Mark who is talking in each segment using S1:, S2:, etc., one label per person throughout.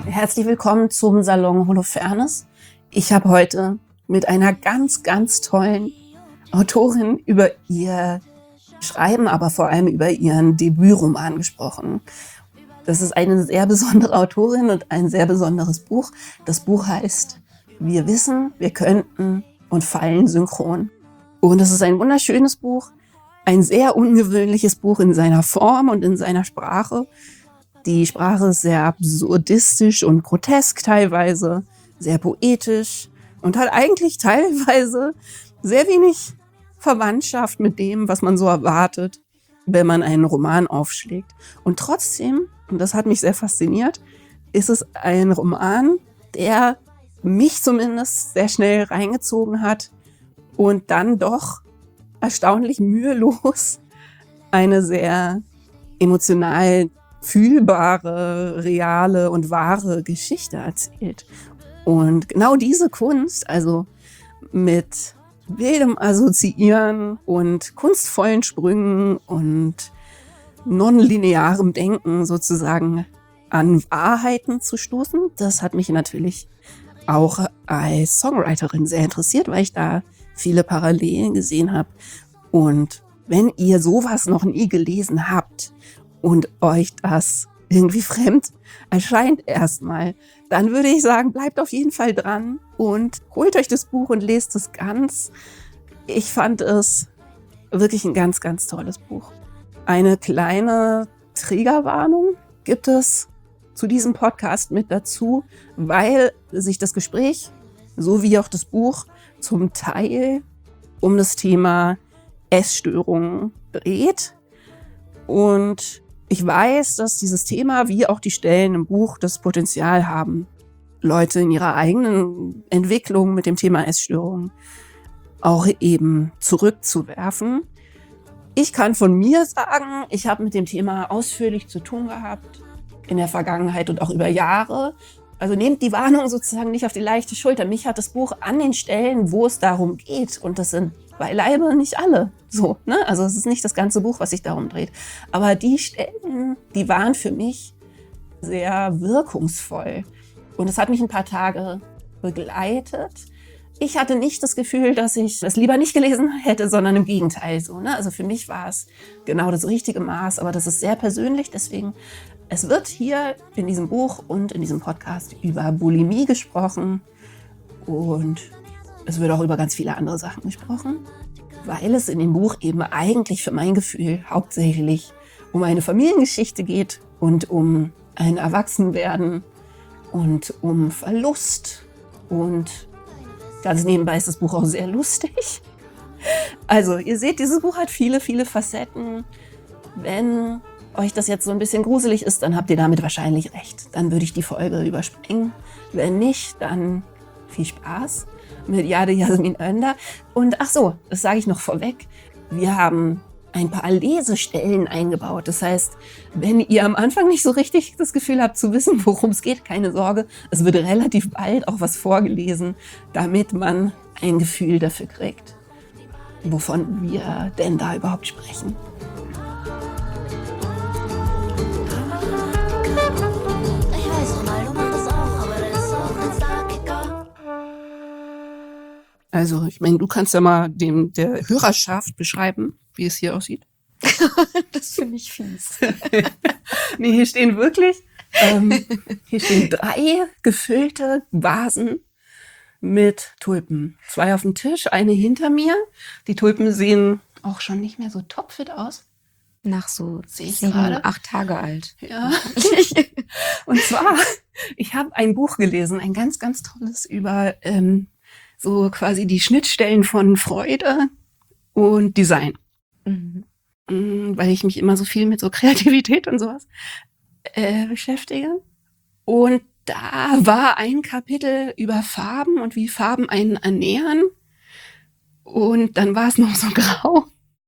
S1: Herzlich willkommen zum Salon Holofernes. Ich habe heute mit einer ganz, ganz tollen Autorin über ihr Schreiben, aber vor allem über ihren Debütroman gesprochen. Das ist eine sehr besondere Autorin und ein sehr besonderes Buch. Das Buch heißt Wir wissen, wir könnten und fallen synchron. Und es ist ein wunderschönes Buch, ein sehr ungewöhnliches Buch in seiner Form und in seiner Sprache. Die Sprache ist sehr absurdistisch und grotesk teilweise, sehr poetisch und hat eigentlich teilweise sehr wenig Verwandtschaft mit dem, was man so erwartet, wenn man einen Roman aufschlägt. Und trotzdem, und das hat mich sehr fasziniert, ist es ein Roman, der mich zumindest sehr schnell reingezogen hat und dann doch erstaunlich mühelos eine sehr emotional fühlbare, reale und wahre Geschichte erzählt. Und genau diese Kunst, also mit wildem Assoziieren und kunstvollen Sprüngen und nonlinearem Denken sozusagen an Wahrheiten zu stoßen, das hat mich natürlich auch als Songwriterin sehr interessiert, weil ich da viele Parallelen gesehen habe. Und wenn ihr sowas noch nie gelesen habt und euch das irgendwie fremd erscheint erstmal, dann würde ich sagen, bleibt auf jeden Fall dran und holt euch das Buch und lest es ganz. Ich fand es wirklich ein ganz, ganz tolles Buch. Eine kleine Triggerwarnung gibt es zu diesem Podcast mit dazu, weil sich das Gespräch sowie auch das Buch zum Teil um das Thema Essstörungen dreht. Und ich weiß, dass dieses Thema, wie auch die Stellen im Buch, das Potenzial haben, Leute in ihrer eigenen Entwicklung mit dem Thema Essstörungen auch eben zurückzuwerfen. Ich kann von mir sagen, ich habe mit dem Thema ausführlich zu tun gehabt in der Vergangenheit und auch über Jahre. Also nehmt die Warnung sozusagen nicht auf die leichte Schulter. Mich hat das Buch an den Stellen, wo es darum geht, und das sind beileibe nicht alle so, ne? Also es ist nicht das ganze Buch, was sich darum dreht. Aber die Stellen, die waren für mich sehr wirkungsvoll. Und es hat mich ein paar Tage begleitet. Ich hatte nicht das Gefühl, dass ich es lieber nicht gelesen hätte, sondern im Gegenteil so, ne? Also für mich war es genau das richtige Maß, aber das ist sehr persönlich. Deswegen, es wird hier in diesem Buch und in diesem Podcast über Bulimie gesprochen und es wird auch über ganz viele andere Sachen gesprochen, weil es in dem Buch eben eigentlich für mein Gefühl hauptsächlich um eine Familiengeschichte geht und um ein Erwachsenwerden und um Verlust. Und ganz nebenbei ist das Buch auch sehr lustig. Also ihr seht, dieses Buch hat viele, viele Facetten. Wenn euch das jetzt so ein bisschen gruselig ist, dann habt ihr damit wahrscheinlich recht. Dann würde ich die Folge überspringen. Wenn nicht, dann viel Spaß mit Jade Jasmin Önder. Und ach so, das sage ich noch vorweg. Wir haben ein paar Lesestellen eingebaut. Das heißt, wenn ihr am Anfang nicht so richtig das Gefühl habt zu wissen, worum es geht, keine Sorge. Es wird relativ bald auch was vorgelesen, damit man ein Gefühl dafür kriegt, wovon wir denn da überhaupt sprechen. Also, ich meine, du kannst ja mal der Hörerschaft beschreiben, wie es hier aussieht.
S2: Das finde ich fies.
S1: Nee, hier stehen wirklich, hier stehen 3 gefüllte Vasen mit Tulpen. 2 auf dem Tisch, eine hinter mir. Die Tulpen sehen auch schon nicht mehr so topfit aus.
S2: Nach so
S1: Sehe ich
S2: 7,
S1: gerade.
S2: 8 Tage alt.
S1: Ja. Und zwar, ich habe ein Buch gelesen, ein ganz, ganz tolles über so quasi die Schnittstellen von Freude und Design.
S2: Mhm.
S1: Weil ich mich immer so viel mit so Kreativität und sowas beschäftige. Und da war ein Kapitel über Farben und wie Farben einen ernähren. Und dann war es noch so grau.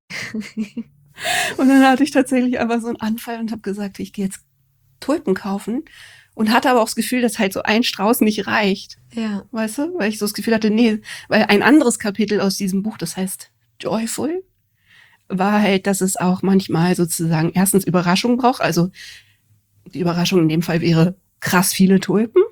S1: Und dann hatte ich tatsächlich einfach so einen Anfall und habe gesagt, ich gehe jetzt Tulpen kaufen. Und hatte aber auch das Gefühl, dass halt so ein Strauß nicht reicht.
S2: Ja.
S1: Weißt du? Weil ich so das Gefühl hatte, nee, weil ein anderes Kapitel aus diesem Buch, das heißt Joyful, war halt, dass es auch manchmal sozusagen erstens Überraschung braucht. Also die Überraschung in dem Fall wäre krass viele Tulpen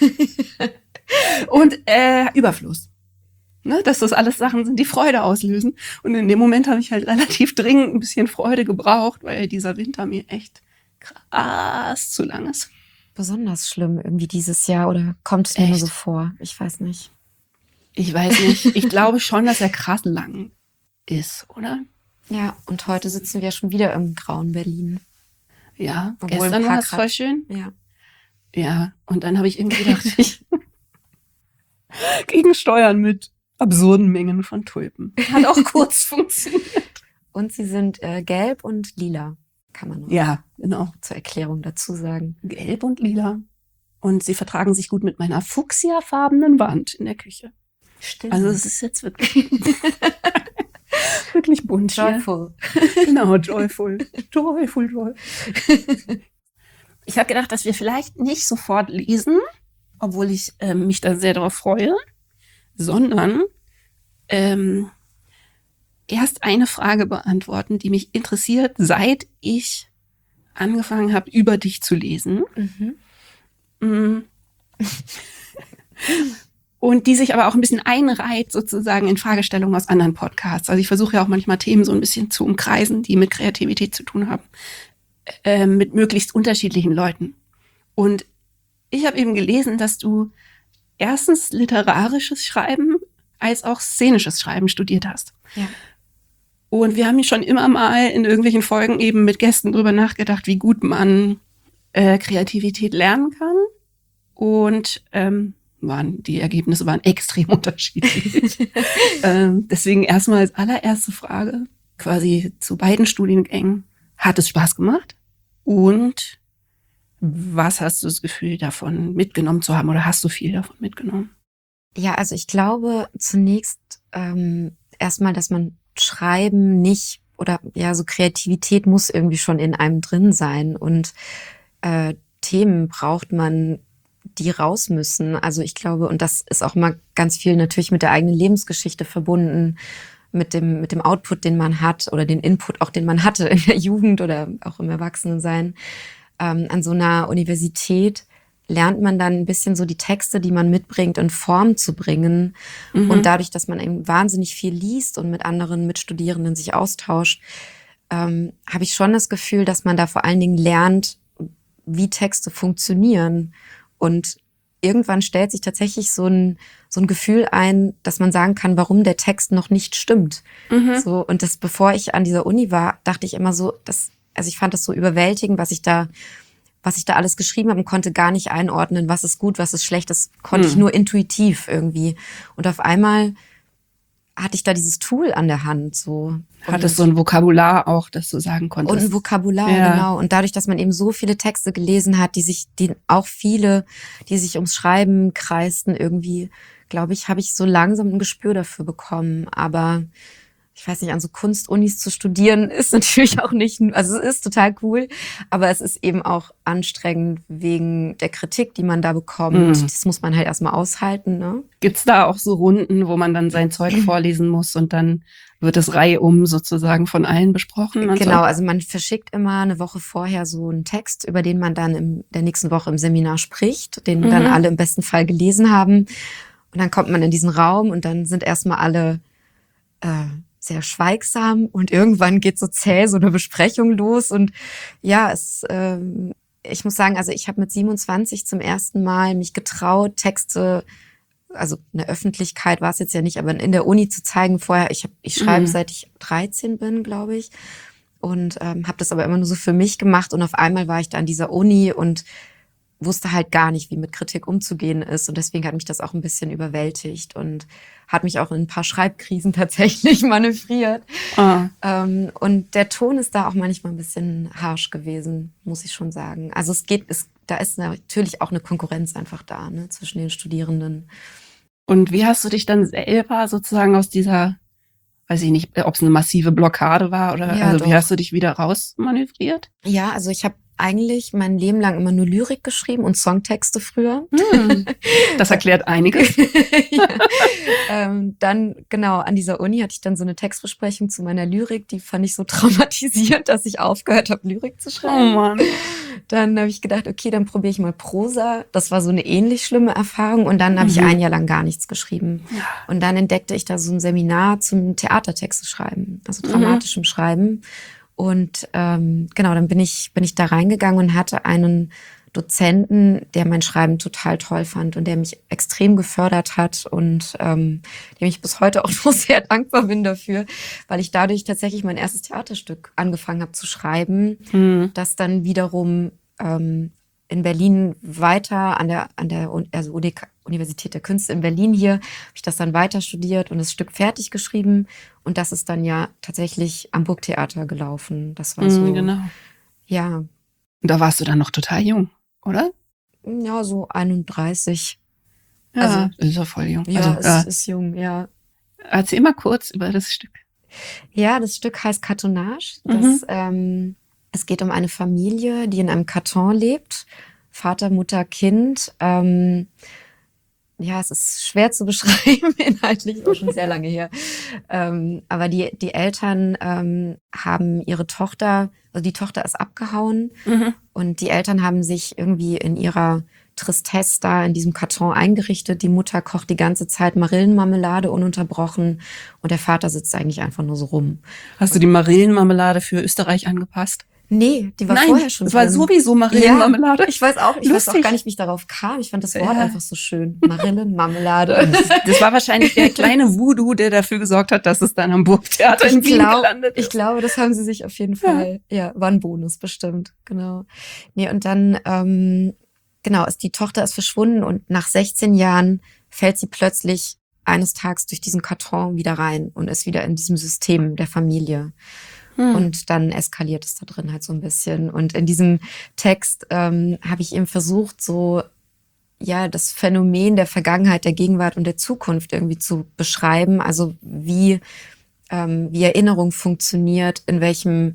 S1: und Überfluss. Ne, dass das alles Sachen sind, die Freude auslösen. Und in dem Moment habe ich halt relativ dringend ein bisschen Freude gebraucht, weil dieser Winter mir echt krass zu lang ist.
S2: Besonders schlimm irgendwie dieses Jahr oder kommt es mir nur so vor? Ich weiß nicht.
S1: Ich weiß nicht. Ich glaube schon, dass er krass lang ist, oder?
S2: Ja, und heute sitzen wir schon wieder im grauen Berlin.
S1: Ja,
S2: Obwohl
S1: gestern
S2: ein paar
S1: war es voll
S2: Grad-
S1: schön.
S2: Ja.
S1: Ja, und dann habe ich irgendwie gedacht, ich gegensteuern mit absurden Mengen von Tulpen. Hat auch kurz funktioniert.
S2: Und sie sind gelb und lila, kann man noch
S1: Ja, genau.
S2: zur Erklärung dazu sagen.
S1: Gelb und lila. Und sie vertragen sich gut mit meiner fuchsiafarbenen Wand in der Küche.
S2: Stimmt.
S1: Also es ist jetzt wirklich, wirklich bunt hier.
S2: joyful.
S1: Genau, joyful. Joyful, joyful. Ich habe gedacht, dass wir vielleicht nicht sofort lesen, obwohl ich mich da sehr darauf freue, sondern erst eine Frage beantworten, die mich interessiert, seit ich angefangen habe, über dich zu lesen.
S2: Mhm.
S1: Und die sich aber auch ein bisschen einreiht sozusagen in Fragestellungen aus anderen Podcasts. Also ich versuche ja auch manchmal Themen so ein bisschen zu umkreisen, die mit Kreativität zu tun haben, mit möglichst unterschiedlichen Leuten. Und ich habe eben gelesen, dass du erstens literarisches Schreiben als auch szenisches Schreiben studiert hast.
S2: Ja.
S1: Und wir haben schon immer mal in irgendwelchen Folgen eben mit Gästen drüber nachgedacht, wie gut man Kreativität lernen kann. Und die Ergebnisse waren extrem unterschiedlich. Deswegen erstmal als allererste Frage quasi zu beiden Studiengängen. Hat es Spaß gemacht? Und was hast du das Gefühl davon mitgenommen zu haben oder hast du viel davon mitgenommen?
S2: Ja, also ich glaube zunächst erstmal, dass man Schreiben nicht oder ja, so Kreativität muss irgendwie schon in einem drin sein und Themen braucht man, die raus müssen. Also ich glaube, und das ist auch mal ganz viel natürlich mit der eigenen Lebensgeschichte verbunden, mit dem Output, den man hat oder den Input auch, den man hatte in der Jugend oder auch im Erwachsenensein. An so einer Universität lernt man dann ein bisschen so die Texte, die man mitbringt, in Form zu bringen. Mhm. Und dadurch, dass man eben wahnsinnig viel liest und mit anderen Mitstudierenden sich austauscht, habe ich schon das Gefühl, dass man da vor allen Dingen lernt, wie Texte funktionieren. Und irgendwann stellt sich tatsächlich so ein Gefühl ein, dass man sagen kann, warum der Text noch nicht stimmt. Mhm. So, und das, bevor ich an dieser Uni war, dachte ich immer so, also ich fand das so überwältigend, was ich da alles geschrieben habe und konnte gar nicht einordnen, was ist gut, was ist schlecht. Das konnte ich nur intuitiv irgendwie. Und auf einmal hatte ich da dieses Tool an der Hand. So.
S1: Hattest so ein Vokabular auch, das du sagen konntest.
S2: Und ein Vokabular, ja. Genau. Und dadurch, dass man eben so viele Texte gelesen hat, die sich ums Schreiben kreisten, irgendwie, glaube ich, habe ich so langsam ein Gespür dafür bekommen. Aber ich weiß nicht, an so Kunstunis zu studieren ist natürlich auch nicht, also es ist total cool, aber es ist eben auch anstrengend wegen der Kritik, die man da bekommt. Das muss man halt erstmal aushalten, ne? Gibt's da auch so Runden, wo man dann sein Zeug vorlesen muss und dann wird es reihum sozusagen von allen besprochen? Und genau, so? Also man verschickt immer eine Woche vorher so einen Text, über den man dann in der nächsten Woche im Seminar spricht, den dann alle im besten Fall gelesen haben. Und dann kommt man in diesen Raum und dann sind erstmal alle sehr schweigsam und irgendwann geht so zäh so eine Besprechung los und ja, ich muss sagen, also ich habe mit 27 zum ersten Mal mich getraut, Texte, also in der Öffentlichkeit war es jetzt ja nicht, aber in der Uni zu zeigen vorher, ich schreibe seit ich 13 bin, glaube ich, und habe das aber immer nur so für mich gemacht und auf einmal war ich da an dieser Uni und wusste halt gar nicht, wie mit Kritik umzugehen ist. Und deswegen hat mich das auch ein bisschen überwältigt und hat mich auch in ein paar Schreibkrisen tatsächlich manövriert. Und der Ton ist da auch manchmal ein bisschen harsch gewesen, muss ich schon sagen. Also da ist natürlich auch eine Konkurrenz einfach da, ne, zwischen den Studierenden. Und wie hast du dich dann selber sozusagen aus dieser, weiß ich nicht, ob es eine massive Blockade war oder ja, also wie hast du dich wieder rausmanövriert? Ja, also ich habe eigentlich mein Leben lang immer nur Lyrik geschrieben und Songtexte früher.
S1: Das erklärt einiges.
S2: Ja. Dann, genau, an dieser Uni hatte ich dann so eine Textbesprechung zu meiner Lyrik. Die fand ich so traumatisierend, dass ich aufgehört habe, Lyrik zu schreiben.
S1: Oh Mann.
S2: Dann habe ich gedacht, okay, dann probiere ich mal Prosa. Das war so eine ähnlich schlimme Erfahrung. Und dann habe ich ein Jahr lang gar nichts geschrieben. Und dann entdeckte ich da so ein Seminar zum Theatertexte schreiben, also dramatischem Schreiben. Und genau, dann bin ich da reingegangen und hatte einen Dozenten, der mein Schreiben total toll fand und der mich extrem gefördert hat und dem ich bis heute auch noch sehr dankbar bin dafür, weil ich dadurch tatsächlich mein erstes Theaterstück angefangen habe zu schreiben, das dann wiederum in Berlin weiter an der Universität der Künste in Berlin hier, habe ich das dann weiter studiert und das Stück fertig geschrieben und das ist dann ja tatsächlich am Burgtheater gelaufen. Das war so,
S1: genau.
S2: Ja.
S1: Und da warst du dann noch total jung, oder?
S2: Ja, so 31.
S1: Ja,
S2: also,
S1: ist ja voll jung.
S2: Ja,
S1: also,
S2: es ist jung, ja.
S1: Erzähl mal kurz über das Stück.
S2: Ja, das Stück heißt Kartonage. Es geht um eine Familie, die in einem Karton lebt. Vater, Mutter, Kind. Ja, es ist schwer zu beschreiben, inhaltlich, ist auch schon sehr lange her. Aber die Eltern haben ihre Tochter, also die Tochter ist abgehauen und die Eltern haben sich irgendwie in ihrer Tristesse da in diesem Karton eingerichtet. Die Mutter kocht die ganze Zeit Marillenmarmelade ununterbrochen und der Vater sitzt eigentlich einfach nur so rum.
S1: Hast du die Marillenmarmelade für Österreich angepasst?
S2: Nee, die war
S1: Nein,
S2: vorher schon
S1: es war
S2: drin.
S1: Sowieso Marillenmarmelade.
S2: Ja, ich weiß auch gar nicht, wie ich darauf kam. Ich fand das Wort einfach so schön. Marillenmarmelade.
S1: Das war wahrscheinlich der kleine Voodoo, der dafür gesorgt hat, dass es dann am Burgtheater in Wien gelandet ist.
S2: Ich glaube, das haben sie sich auf jeden Fall, war ein Bonus bestimmt, genau. Nee, und dann, die Tochter ist verschwunden und nach 16 Jahren fällt sie plötzlich eines Tages durch diesen Karton wieder rein und ist wieder in diesem System der Familie. Und dann eskaliert es da drin halt so ein bisschen. Und in diesem Text habe ich eben versucht, so das Phänomen der Vergangenheit, der Gegenwart und der Zukunft irgendwie zu beschreiben. Also wie Erinnerung funktioniert, in welcher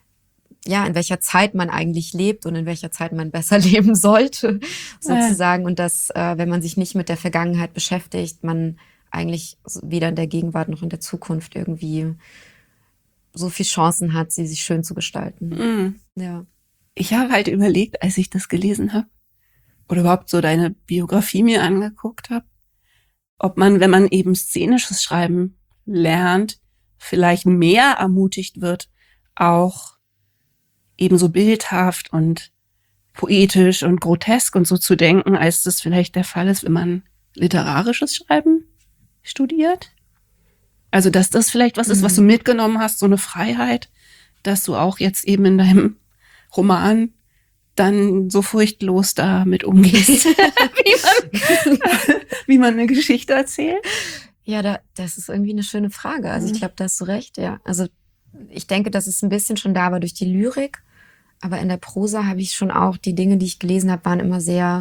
S2: Zeit man eigentlich lebt und in welcher Zeit man besser leben sollte, sozusagen. Und dass, wenn man sich nicht mit der Vergangenheit beschäftigt, man eigentlich weder in der Gegenwart noch in der Zukunft irgendwie so viel Chancen hat, sie sich schön zu gestalten. Ja.
S1: Ich habe halt überlegt, als ich das gelesen habe oder überhaupt so deine Biografie mir angeguckt habe, ob man, wenn man eben szenisches Schreiben lernt, vielleicht mehr ermutigt wird, auch ebenso bildhaft und poetisch und grotesk und so zu denken, als das vielleicht der Fall ist, wenn man literarisches Schreiben studiert. Also, dass das vielleicht was ist, was du mitgenommen hast, so eine Freiheit, dass du auch jetzt eben in deinem Roman dann so furchtlos damit umgehst, wie man eine Geschichte erzählt.
S2: Ja, das ist irgendwie eine schöne Frage. Also ich glaube, da hast du recht, ja. Also ich denke, dass es ein bisschen schon da war durch die Lyrik, aber in der Prosa habe ich schon auch, die Dinge, die ich gelesen habe, waren immer sehr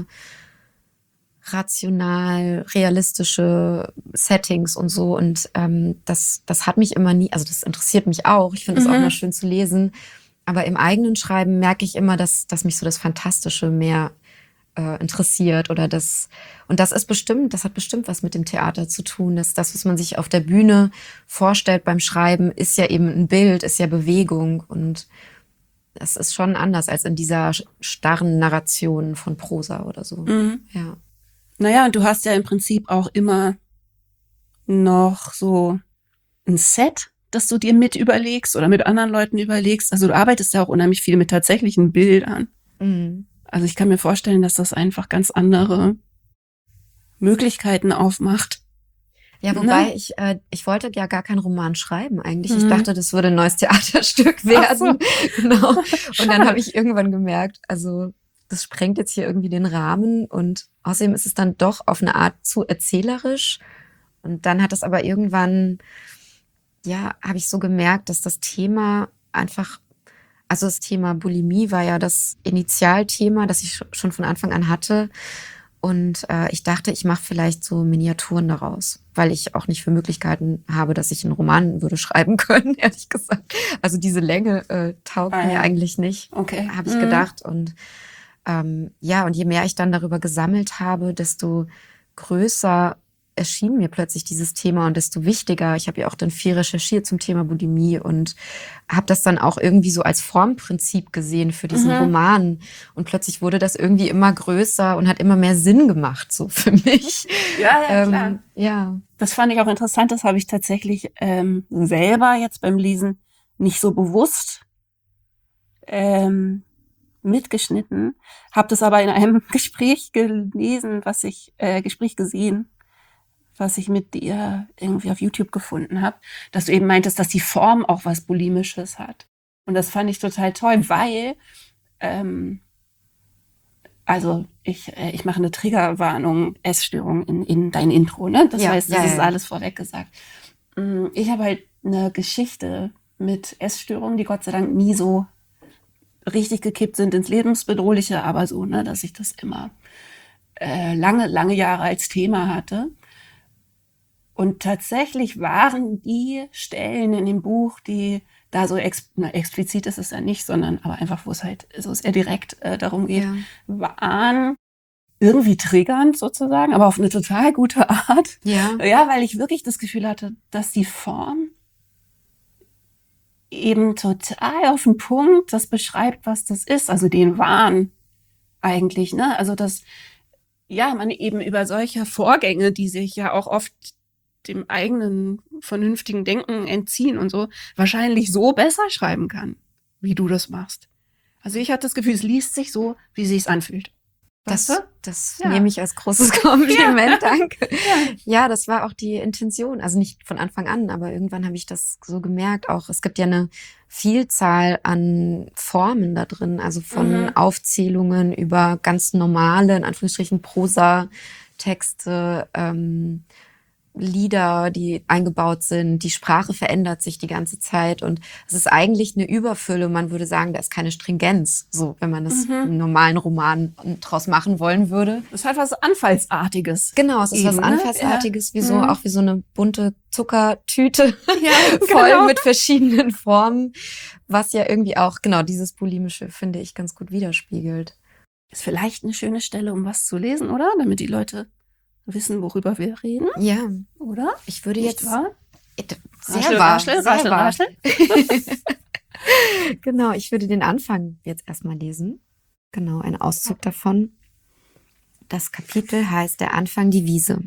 S2: rational, realistische Settings und so. Und das hat mich immer nie, also das interessiert mich auch. Ich finde es auch immer schön zu lesen. Aber im eigenen Schreiben merke ich immer, dass mich so das Fantastische mehr interessiert oder das hat bestimmt was mit dem Theater zu tun. Das, was man sich auf der Bühne vorstellt beim Schreiben, ist ja eben ein Bild, ist ja Bewegung und das ist schon anders als in dieser starren Narration von Prosa oder so. Ja.
S1: Naja, und du hast ja im Prinzip auch immer noch so ein Set, das du dir mit überlegst oder mit anderen Leuten überlegst. Also du arbeitest ja auch unheimlich viel mit tatsächlichen Bildern. Also ich kann mir vorstellen, dass das einfach ganz andere Möglichkeiten aufmacht.
S2: Ja, wobei ich wollte ja gar keinen Roman schreiben eigentlich. Ich dachte, das würde ein neues Theaterstück werden. So. Genau. Und dann habe ich irgendwann gemerkt, also das sprengt jetzt hier irgendwie den Rahmen und außerdem ist es dann doch auf eine Art zu erzählerisch. Und dann hat es aber irgendwann, habe ich so gemerkt, dass das Thema einfach, also das Thema Bulimie war ja das Initialthema, das ich schon von Anfang an hatte. Und ich dachte, ich mache vielleicht so Miniaturen daraus, weil ich auch nicht für Möglichkeiten habe, dass ich einen Roman würde schreiben können, ehrlich gesagt. Also diese Länge taugt mir eigentlich nicht,
S1: Okay.
S2: habe ich gedacht. Und ja, und je mehr ich dann darüber gesammelt habe, desto größer erschien mir plötzlich dieses Thema und desto wichtiger. Ich habe ja auch dann viel recherchiert zum Thema Bulimie und habe das dann auch irgendwie so als Formprinzip gesehen für diesen Roman. Und plötzlich wurde das irgendwie immer größer und hat immer mehr Sinn gemacht, so für mich.
S1: Ja, klar.
S2: Ja.
S1: Das fand ich auch interessant. Das habe ich tatsächlich selber jetzt beim Lesen nicht so bewusst mitgeschnitten. Habe das aber in einem Gespräch gelesen, Gespräch gesehen, was ich mit dir irgendwie auf YouTube gefunden habe, dass du eben meintest, dass die Form auch was Bulimisches hat. Und das fand ich total toll, weil, also ich mache eine Triggerwarnung, Essstörung in dein Intro, ne? Das heißt, das ist alles vorweg gesagt. Ich habe halt eine Geschichte mit Essstörungen, die Gott sei Dank nie so richtig gekippt sind ins Lebensbedrohliche, aber so, ne, dass ich das immer lange Jahre als Thema hatte. Und tatsächlich waren die Stellen in dem Buch, die da so explizit ist es ja nicht, sondern aber einfach, wo es halt so sehr direkt darum geht, waren irgendwie triggernd sozusagen, aber auf eine total gute Art.
S2: Ja,
S1: weil ich wirklich das Gefühl hatte, dass die Form eben total auf den Punkt das beschreibt, was das ist, also den Wahn eigentlich, ne? Also dass man eben über solche Vorgänge, die sich ja auch oft dem eigenen vernünftigen Denken entziehen und so, wahrscheinlich so besser schreiben kann, wie du das machst. Also ich hatte das Gefühl, es liest sich so, wie es sich anfühlt.
S2: Das nehme ich als großes Kompliment, danke. Ja, das war auch die Intention. Also nicht von Anfang an, aber irgendwann habe ich das so gemerkt. Auch es gibt ja eine Vielzahl an Formen da drin, also von Aufzählungen über ganz normale, in Anführungsstrichen, Prosa-Texte, Lieder, die eingebaut sind. Die Sprache verändert sich die ganze Zeit und es ist eigentlich eine Überfülle. Man würde sagen, da ist keine Stringenz, so wenn man das einen normalen Roman draus machen wollen würde.
S1: Das hat was Anfallsartiges.
S2: Genau, es ist was Anfallsartiges, auch wie so eine bunte Zuckertüte voll mit verschiedenen Formen, was ja irgendwie auch genau dieses Bulimische, finde ich, ganz gut widerspiegelt.
S1: Ist vielleicht eine schöne Stelle, um was zu lesen, oder? Damit die Leute wissen, worüber wir reden.
S2: Ja.
S1: Oder?
S2: Ich würde
S1: Nicht
S2: jetzt...
S1: wahr?
S2: Sehr wahr. Genau, ich würde den Anfang jetzt erstmal lesen. Genau, ein Auszug davon. Das Kapitel heißt Der Anfang, die Wiese.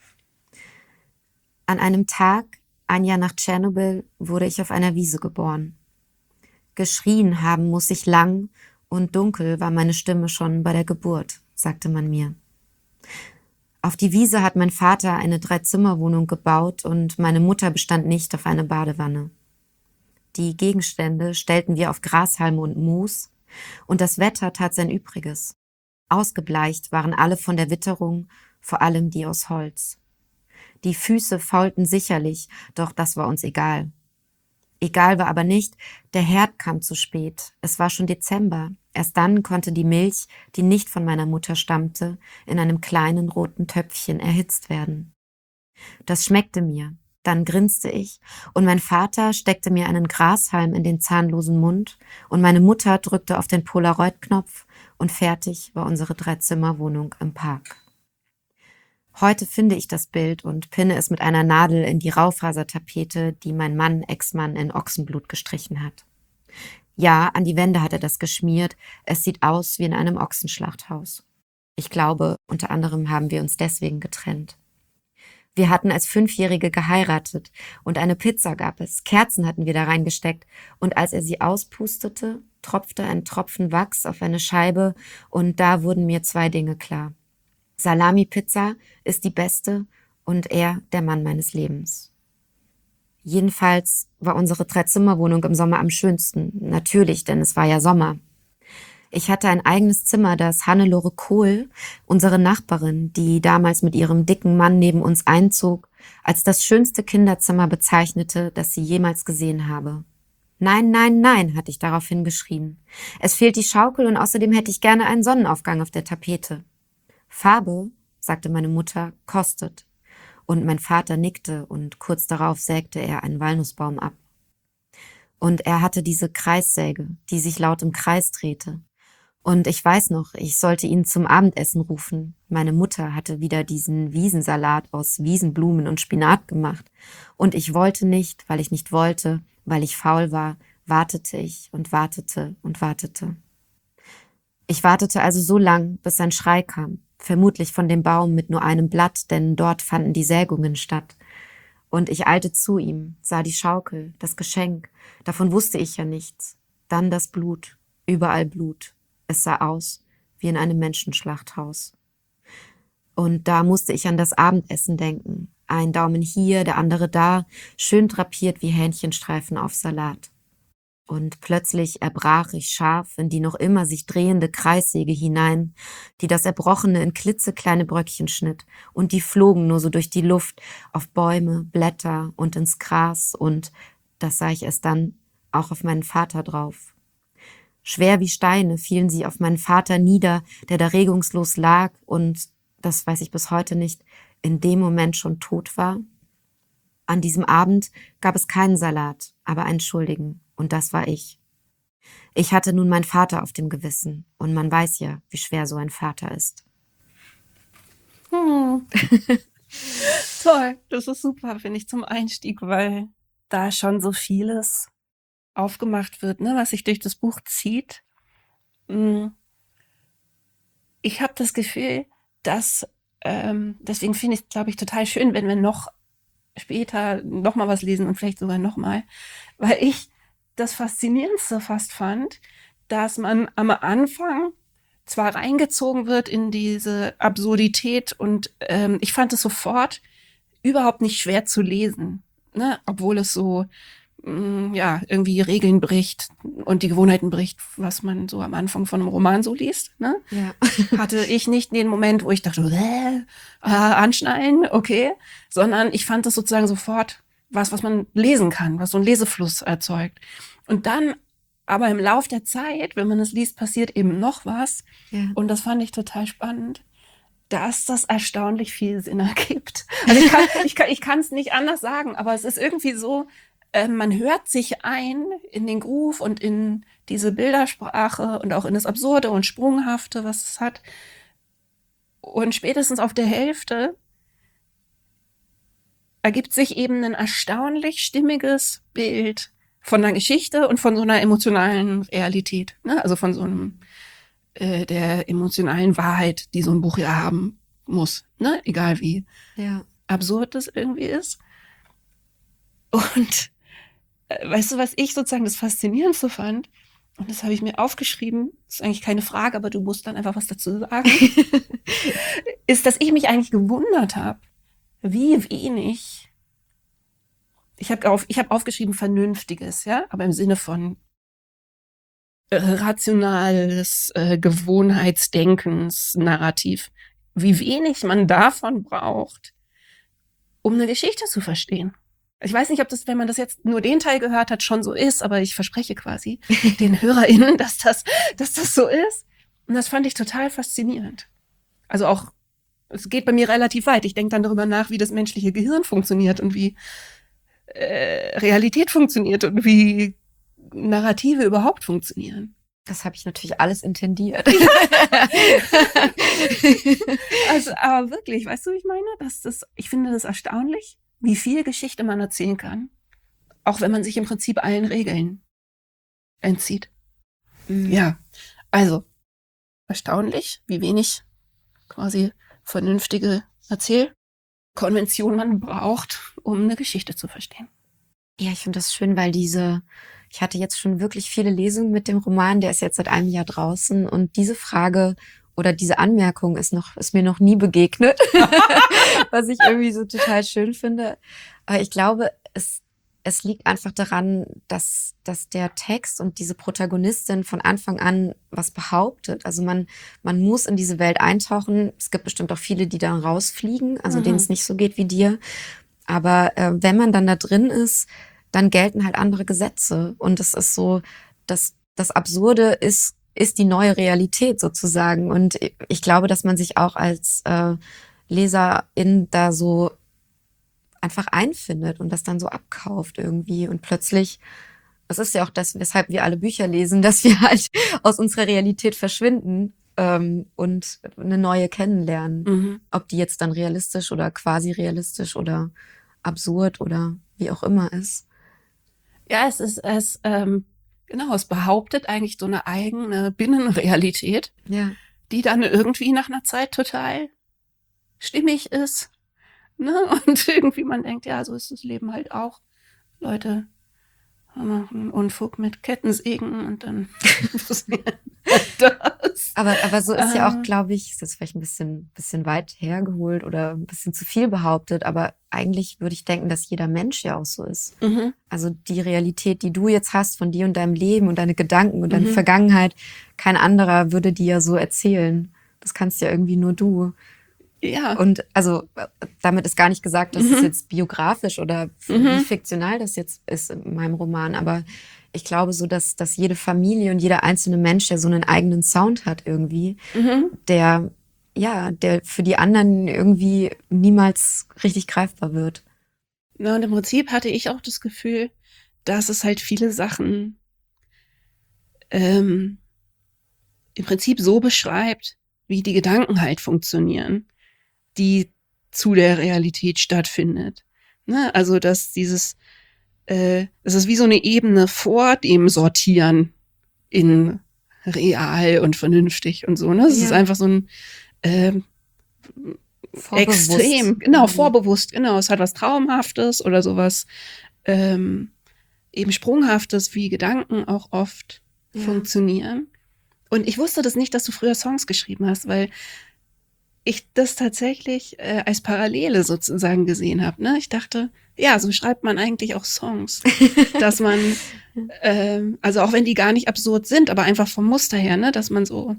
S2: An einem Tag, ein Jahr nach Tschernobyl, wurde ich auf einer Wiese geboren. Geschrien haben muss ich lang und dunkel war meine Stimme schon bei der Geburt, sagte man mir. Auf die Wiese hat mein Vater eine 3-Zimmer-Wohnung gebaut und meine Mutter bestand nicht auf eine Badewanne. Die Gegenstände stellten wir auf Grashalme und Moos und das Wetter tat sein Übriges. Ausgebleicht waren alle von der Witterung, vor allem die aus Holz. Die Füße faulten sicherlich, doch das war uns egal. Egal war aber nicht, der Herd kam zu spät. Es war schon Dezember. Erst dann konnte die Milch, die nicht von meiner Mutter stammte, in einem kleinen roten Töpfchen erhitzt werden. Das schmeckte mir. Dann grinste ich und mein Vater steckte mir einen Grashalm in den zahnlosen Mund und meine Mutter drückte auf den Polaroid-Knopf und fertig war unsere 3-Zimmer-Wohnung im Park. Heute finde ich das Bild und pinne es mit einer Nadel in die Raufasertapete, die mein Ex-Mann in Ochsenblut gestrichen hat. Ja, an die Wände hat er das geschmiert. Es sieht aus wie in einem Ochsenschlachthaus. Ich glaube, unter anderem haben wir uns deswegen getrennt. Wir hatten als 5-Jährige geheiratet und eine Pizza gab es. Kerzen hatten wir da reingesteckt und als er sie auspustete, tropfte ein Tropfen Wachs auf eine Scheibe und da wurden mir 2 Dinge klar. Salami-Pizza ist die beste und er der Mann meines Lebens. Jedenfalls war unsere 3-Zimmer-Wohnung im Sommer am schönsten. Natürlich, denn es war ja Sommer. Ich hatte ein eigenes Zimmer, das Hannelore Kohl, unsere Nachbarin, die damals mit ihrem dicken Mann neben uns einzog, als das schönste Kinderzimmer bezeichnete, das sie jemals gesehen habe. Nein, nein, nein, hatte ich daraufhin geschrien. Es fehlt die Schaukel und außerdem hätte ich gerne einen Sonnenaufgang auf der Tapete. Farbe, sagte meine Mutter, kostet. Und mein Vater nickte und kurz darauf sägte er einen Walnussbaum ab. Und er hatte diese Kreissäge, die sich laut im Kreis drehte. Und ich weiß noch, ich sollte ihn zum Abendessen rufen. Meine Mutter hatte wieder diesen Wiesensalat aus Wiesenblumen und Spinat gemacht. Und ich wollte nicht, weil ich nicht wollte, weil ich faul war, wartete ich und wartete und wartete. Ich wartete also so lang, bis ein Schrei kam, vermutlich von dem Baum mit nur einem Blatt, denn dort fanden die Sägungen statt. Und ich eilte zu ihm, sah die Schaukel, das Geschenk, davon wusste ich ja nichts. Dann das Blut, überall Blut. Es sah aus wie in einem Menschenschlachthaus. Und da musste ich an das Abendessen denken. Ein Daumen hier, der andere da, schön drapiert wie Hähnchenstreifen auf Salat. Und plötzlich erbrach ich scharf in die noch immer sich drehende Kreissäge hinein, die das Erbrochene in klitzekleine Bröckchen schnitt, und die flogen nur so durch die Luft auf Bäume, Blätter und ins Gras und, das sah ich erst dann, auch auf meinen Vater drauf. Schwer wie Steine fielen sie auf meinen Vater nieder, der da regungslos lag und, das weiß ich bis heute nicht, in dem Moment schon tot war. An diesem Abend gab es keinen Salat, aber einen Schuldigen, und das war ich. Ich hatte nun meinen Vater auf dem Gewissen, und man weiß ja, wie schwer so ein Vater ist.
S1: Toll, das ist super, finde ich, zum Einstieg, weil da schon so vieles aufgemacht wird, ne, was sich durch das Buch zieht. Ich habe das Gefühl, dass, deswegen finde ich es, glaube ich, total schön, wenn wir noch später noch mal was lesen und vielleicht sogar noch mal, weil ich das Faszinierendste fast fand, dass man am Anfang zwar reingezogen wird in diese Absurdität und ich fand es sofort überhaupt nicht schwer zu lesen, ne? Obwohl es so ja, irgendwie Regeln bricht und die Gewohnheiten bricht, was man so am Anfang von einem Roman so liest. Ne?
S2: Ja.
S1: Hatte ich nicht den Moment, wo ich dachte, anschnallen, okay, sondern ich fand das sozusagen sofort was man lesen kann, was so einen Lesefluss erzeugt. Und dann aber im Lauf der Zeit, wenn man es liest, passiert eben noch was.
S2: Ja.
S1: Und das fand ich total spannend, dass das erstaunlich viel Sinn ergibt. Also ich kann es nicht anders sagen, aber es ist irgendwie so, man hört sich ein in den Groove und in diese Bildersprache und auch in das Absurde und Sprunghafte, was es hat. Und spätestens auf der Hälfte ergibt sich eben ein erstaunlich stimmiges Bild von einer Geschichte und von so einer emotionalen Realität. Ne? Also von so einem der emotionalen Wahrheit, die so ein Buch ja haben muss. Ne? Egal wie absurd das irgendwie ist. Und weißt du, was ich sozusagen das Faszinierendste fand? Und das habe ich mir aufgeschrieben, das ist eigentlich keine Frage, aber du musst dann einfach was dazu sagen, ist, dass ich mich eigentlich gewundert habe, wie wenig, ich habe aufgeschrieben Vernünftiges, ja, aber im Sinne von rationales Gewohnheitsdenkens, Narrativ, wie wenig man davon braucht, um eine Geschichte zu verstehen. Ich weiß nicht, ob das, wenn man das jetzt nur den Teil gehört hat, schon so ist, aber ich verspreche quasi den HörerInnen, dass das so ist. Und das fand ich total faszinierend. Also auch, es geht bei mir relativ weit. Ich denke dann darüber nach, wie das menschliche Gehirn funktioniert und wie Realität funktioniert und wie Narrative überhaupt funktionieren.
S2: Das habe ich natürlich alles intendiert.
S1: Also, aber wirklich, weißt du, wie ich meine? Ich finde das erstaunlich, wie viel Geschichte man erzählen kann, auch wenn man sich im Prinzip allen Regeln entzieht. Mhm. Ja, also erstaunlich, wie wenig quasi vernünftige Erzählkonvention man braucht, um eine Geschichte zu verstehen.
S2: Ja, ich finde das schön, weil ich hatte jetzt schon wirklich viele Lesungen mit dem Roman, der ist jetzt seit einem Jahr draußen, und diese Frage oder diese Anmerkung ist mir noch nie begegnet, was ich irgendwie so total schön finde. Aber ich glaube, es liegt einfach daran, dass der Text und diese Protagonistin von Anfang an was behauptet. Also man muss in diese Welt eintauchen. Es gibt bestimmt auch viele, die dann rausfliegen, also denen es nicht so geht wie dir. Aber wenn man dann da drin ist, dann gelten halt andere Gesetze. Und es ist so, das Absurde ist ist die neue Realität sozusagen. Und ich glaube, dass man sich auch als Leserin da so einfach einfindet und das dann so abkauft irgendwie. Und plötzlich, das ist ja auch das, weshalb wir alle Bücher lesen, dass wir halt aus unserer Realität verschwinden und eine neue kennenlernen.
S1: Mhm.
S2: Ob die jetzt dann realistisch oder quasi realistisch oder absurd oder wie auch immer ist.
S1: Ja, es behauptet eigentlich so eine eigene Binnenrealität,
S2: Ja.
S1: die dann irgendwie nach einer Zeit total stimmig ist. Ne? Und irgendwie man denkt, ja, so ist das Leben halt auch. Leute machen Unfug mit Kettensägen und dann das.
S2: Aber so ist ja auch, glaube ich, ist jetzt vielleicht ein bisschen weit hergeholt oder ein bisschen zu viel behauptet, aber eigentlich würde ich denken, dass jeder Mensch ja auch so ist.
S1: Mhm.
S2: Also die Realität, die du jetzt hast von dir und deinem Leben und deine Gedanken und deine Vergangenheit, kein anderer würde dir ja so erzählen. Das kannst ja irgendwie nur du.
S1: Ja.
S2: Und also damit ist gar nicht gesagt, dass es jetzt biografisch oder wie fiktional das jetzt ist in meinem Roman, aber ich glaube so, dass jede Familie und jeder einzelne Mensch, der so einen eigenen Sound hat irgendwie, der für die anderen irgendwie niemals richtig greifbar wird.
S1: Na, und im Prinzip hatte ich auch das Gefühl, dass es halt viele Sachen im Prinzip so beschreibt, wie die Gedanken halt funktionieren, die zu der Realität stattfindet. Ne? Also, dass es ist wie so eine Ebene vor dem Sortieren in real und vernünftig und so. Ne? Es ist einfach so ein extrem, genau, vorbewusst, genau. Es hat was Traumhaftes oder sowas eben Sprunghaftes, wie Gedanken auch oft funktionieren. Und ich wusste das nicht, dass du früher Songs geschrieben hast, weil ich das tatsächlich als Parallele sozusagen gesehen habe. Ne? Ich dachte, ja, so schreibt man eigentlich auch Songs. Dass man, also auch wenn die gar nicht absurd sind, aber einfach vom Muster her, ne, dass man so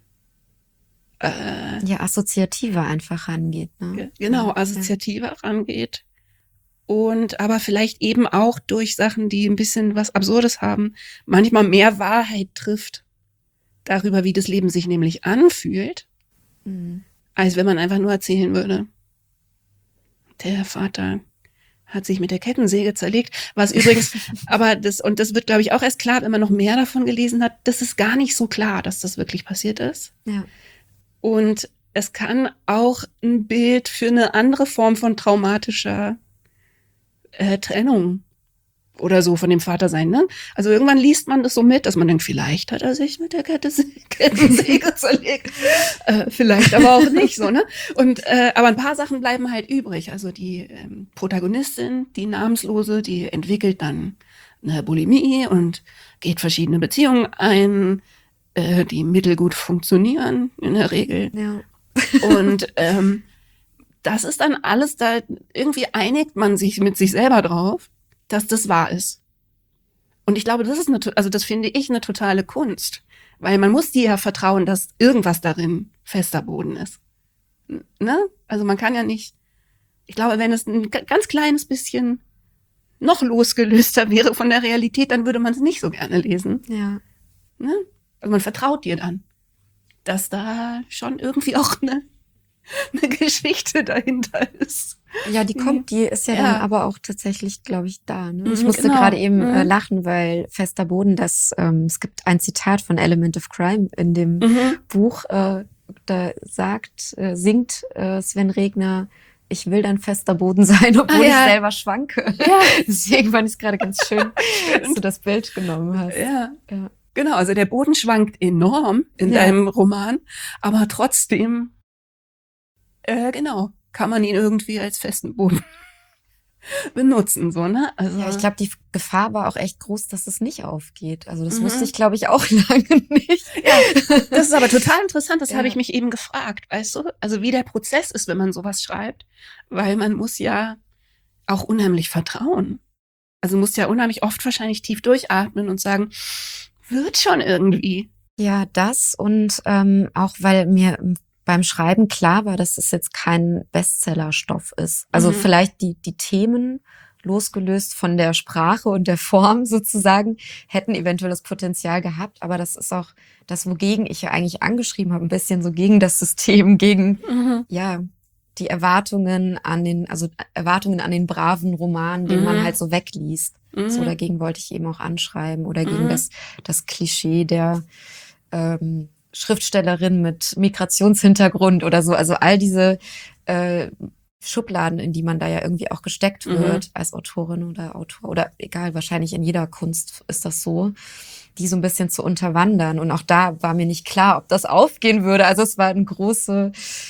S2: assoziativer einfach rangeht. Ne?
S1: Genau, assoziativer rangeht. Und aber vielleicht eben auch durch Sachen, die ein bisschen was Absurdes haben, manchmal mehr Wahrheit trifft darüber, wie das Leben sich nämlich anfühlt, als wenn man einfach nur erzählen würde, der Vater hat sich mit der Kettensäge zerlegt, was übrigens, aber das wird, glaube ich, auch erst klar, wenn man noch mehr davon gelesen hat, das ist gar nicht so klar, dass das wirklich passiert ist.
S2: Ja.
S1: Und es kann auch ein Bild für eine andere Form von traumatischer Trennung oder so von dem Vater sein, ne? Also irgendwann liest man das so mit, dass man denkt, vielleicht hat er sich mit der Kettensäge zerlegt, vielleicht aber auch nicht, so, ne? Und aber ein paar Sachen bleiben halt übrig. Also die Protagonistin, die Namenslose, die entwickelt dann eine Bulimie und geht verschiedene Beziehungen ein, die mittelgut funktionieren in der Regel.
S2: Ja.
S1: Und das ist dann alles, da irgendwie einigt man sich mit sich selber drauf, dass das wahr ist. Und ich glaube, das ist das finde ich eine totale Kunst, weil man muss dir ja vertrauen, dass irgendwas darin fester Boden ist. Ne? Also man kann ja nicht, ich glaube, wenn es ein ganz kleines bisschen noch losgelöster wäre von der Realität, dann würde man es nicht so gerne lesen.
S2: Ja.
S1: Ne? Also man vertraut dir dann, dass da schon irgendwie auch eine Geschichte dahinter ist.
S2: Ja, die ist ja dann aber auch tatsächlich, glaube ich, da. Ne? Ich musste
S1: genau.
S2: gerade eben lachen, weil fester Boden, es gibt ein Zitat von Element of Crime in dem Buch, da singt Sven Regner, ich will dann fester Boden sein, obwohl ich selber schwanke. Ja. Deswegen fand ich es gerade ganz schön, dass du das Bild genommen hast.
S1: Ja. Genau, also der Boden schwankt enorm in deinem Roman, aber trotzdem kann man ihn irgendwie als festen Boden benutzen, so, ne? Also,
S2: ja, ich glaube, die Gefahr war auch echt groß, dass es nicht aufgeht. Also das wusste ich, glaube ich, auch lange nicht.
S1: Ja, das ist aber total interessant, das habe ich mich eben gefragt, weißt du? Also wie der Prozess ist, wenn man sowas schreibt, weil man muss ja auch unheimlich vertrauen. Also muss ja unheimlich oft wahrscheinlich tief durchatmen und sagen, wird schon irgendwie.
S2: Ja, das und auch, weil mir beim Schreiben klar war, dass es jetzt kein Bestsellerstoff ist. Also vielleicht die Themen losgelöst von der Sprache und der Form sozusagen, hätten eventuell das Potenzial gehabt. Aber das ist auch das, wogegen ich ja eigentlich angeschrieben habe, ein bisschen so gegen das System, gegen, die Erwartungen an den braven Roman, den man halt so wegliest. So dagegen wollte ich eben auch anschreiben oder gegen das Klischee der Schriftstellerin mit Migrationshintergrund oder so. Also all diese Schubladen, in die man da ja irgendwie auch gesteckt wird als Autorin oder Autor oder egal, wahrscheinlich in jeder Kunst ist das so, die so ein bisschen zu unterwandern. Und auch da war mir nicht klar, ob das aufgehen würde. Also es war eine große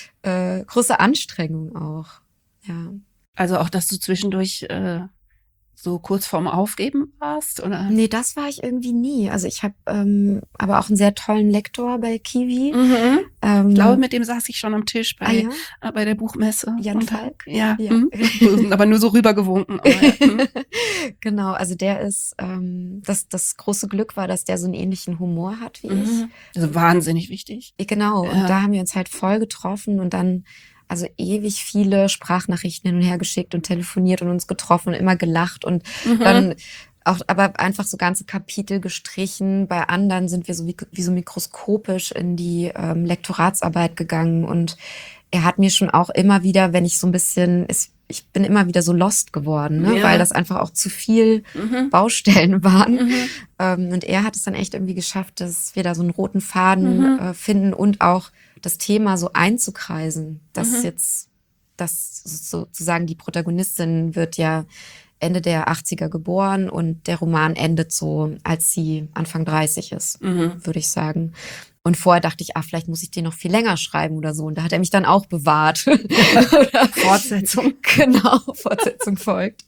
S2: Anstrengung auch. Ja.
S1: Also auch, dass du zwischendurch so kurz vorm Aufgeben warst, oder?
S2: Nee, das war ich irgendwie nie. Also ich habe aber auch einen sehr tollen Lektor bei Kiwi.
S1: Ich glaube, mit dem saß ich schon am Tisch bei der Buchmesse.
S2: Jan Falk?
S1: Ja. Aber nur so rübergewunken.
S2: Genau, also der ist, das große Glück war, dass der so einen ähnlichen Humor hat wie ich.
S1: Also wahnsinnig wichtig.
S2: Genau, und da haben wir uns halt voll getroffen und dann also ewig viele Sprachnachrichten hin und her geschickt und telefoniert und uns getroffen und immer gelacht und dann auch, aber einfach so ganze Kapitel gestrichen. Bei anderen sind wir so wie so mikroskopisch in die Lektoratsarbeit gegangen und er hat mir schon auch immer wieder, wenn ich so ein bisschen, ich bin immer wieder so lost geworden, ne? Weil das einfach auch zu viel Baustellen waren. Und er hat es dann echt irgendwie geschafft, dass wir da so einen roten Faden finden und auch das Thema so einzukreisen, dass jetzt, dass sozusagen die Protagonistin wird ja Ende der 80er geboren und der Roman endet so, als sie Anfang 30 ist, würde ich sagen. Und vorher dachte ich, vielleicht muss ich den noch viel länger schreiben oder so. Und da hat er mich dann auch bewahrt.
S1: Fortsetzung.
S2: Genau, Fortsetzung folgt.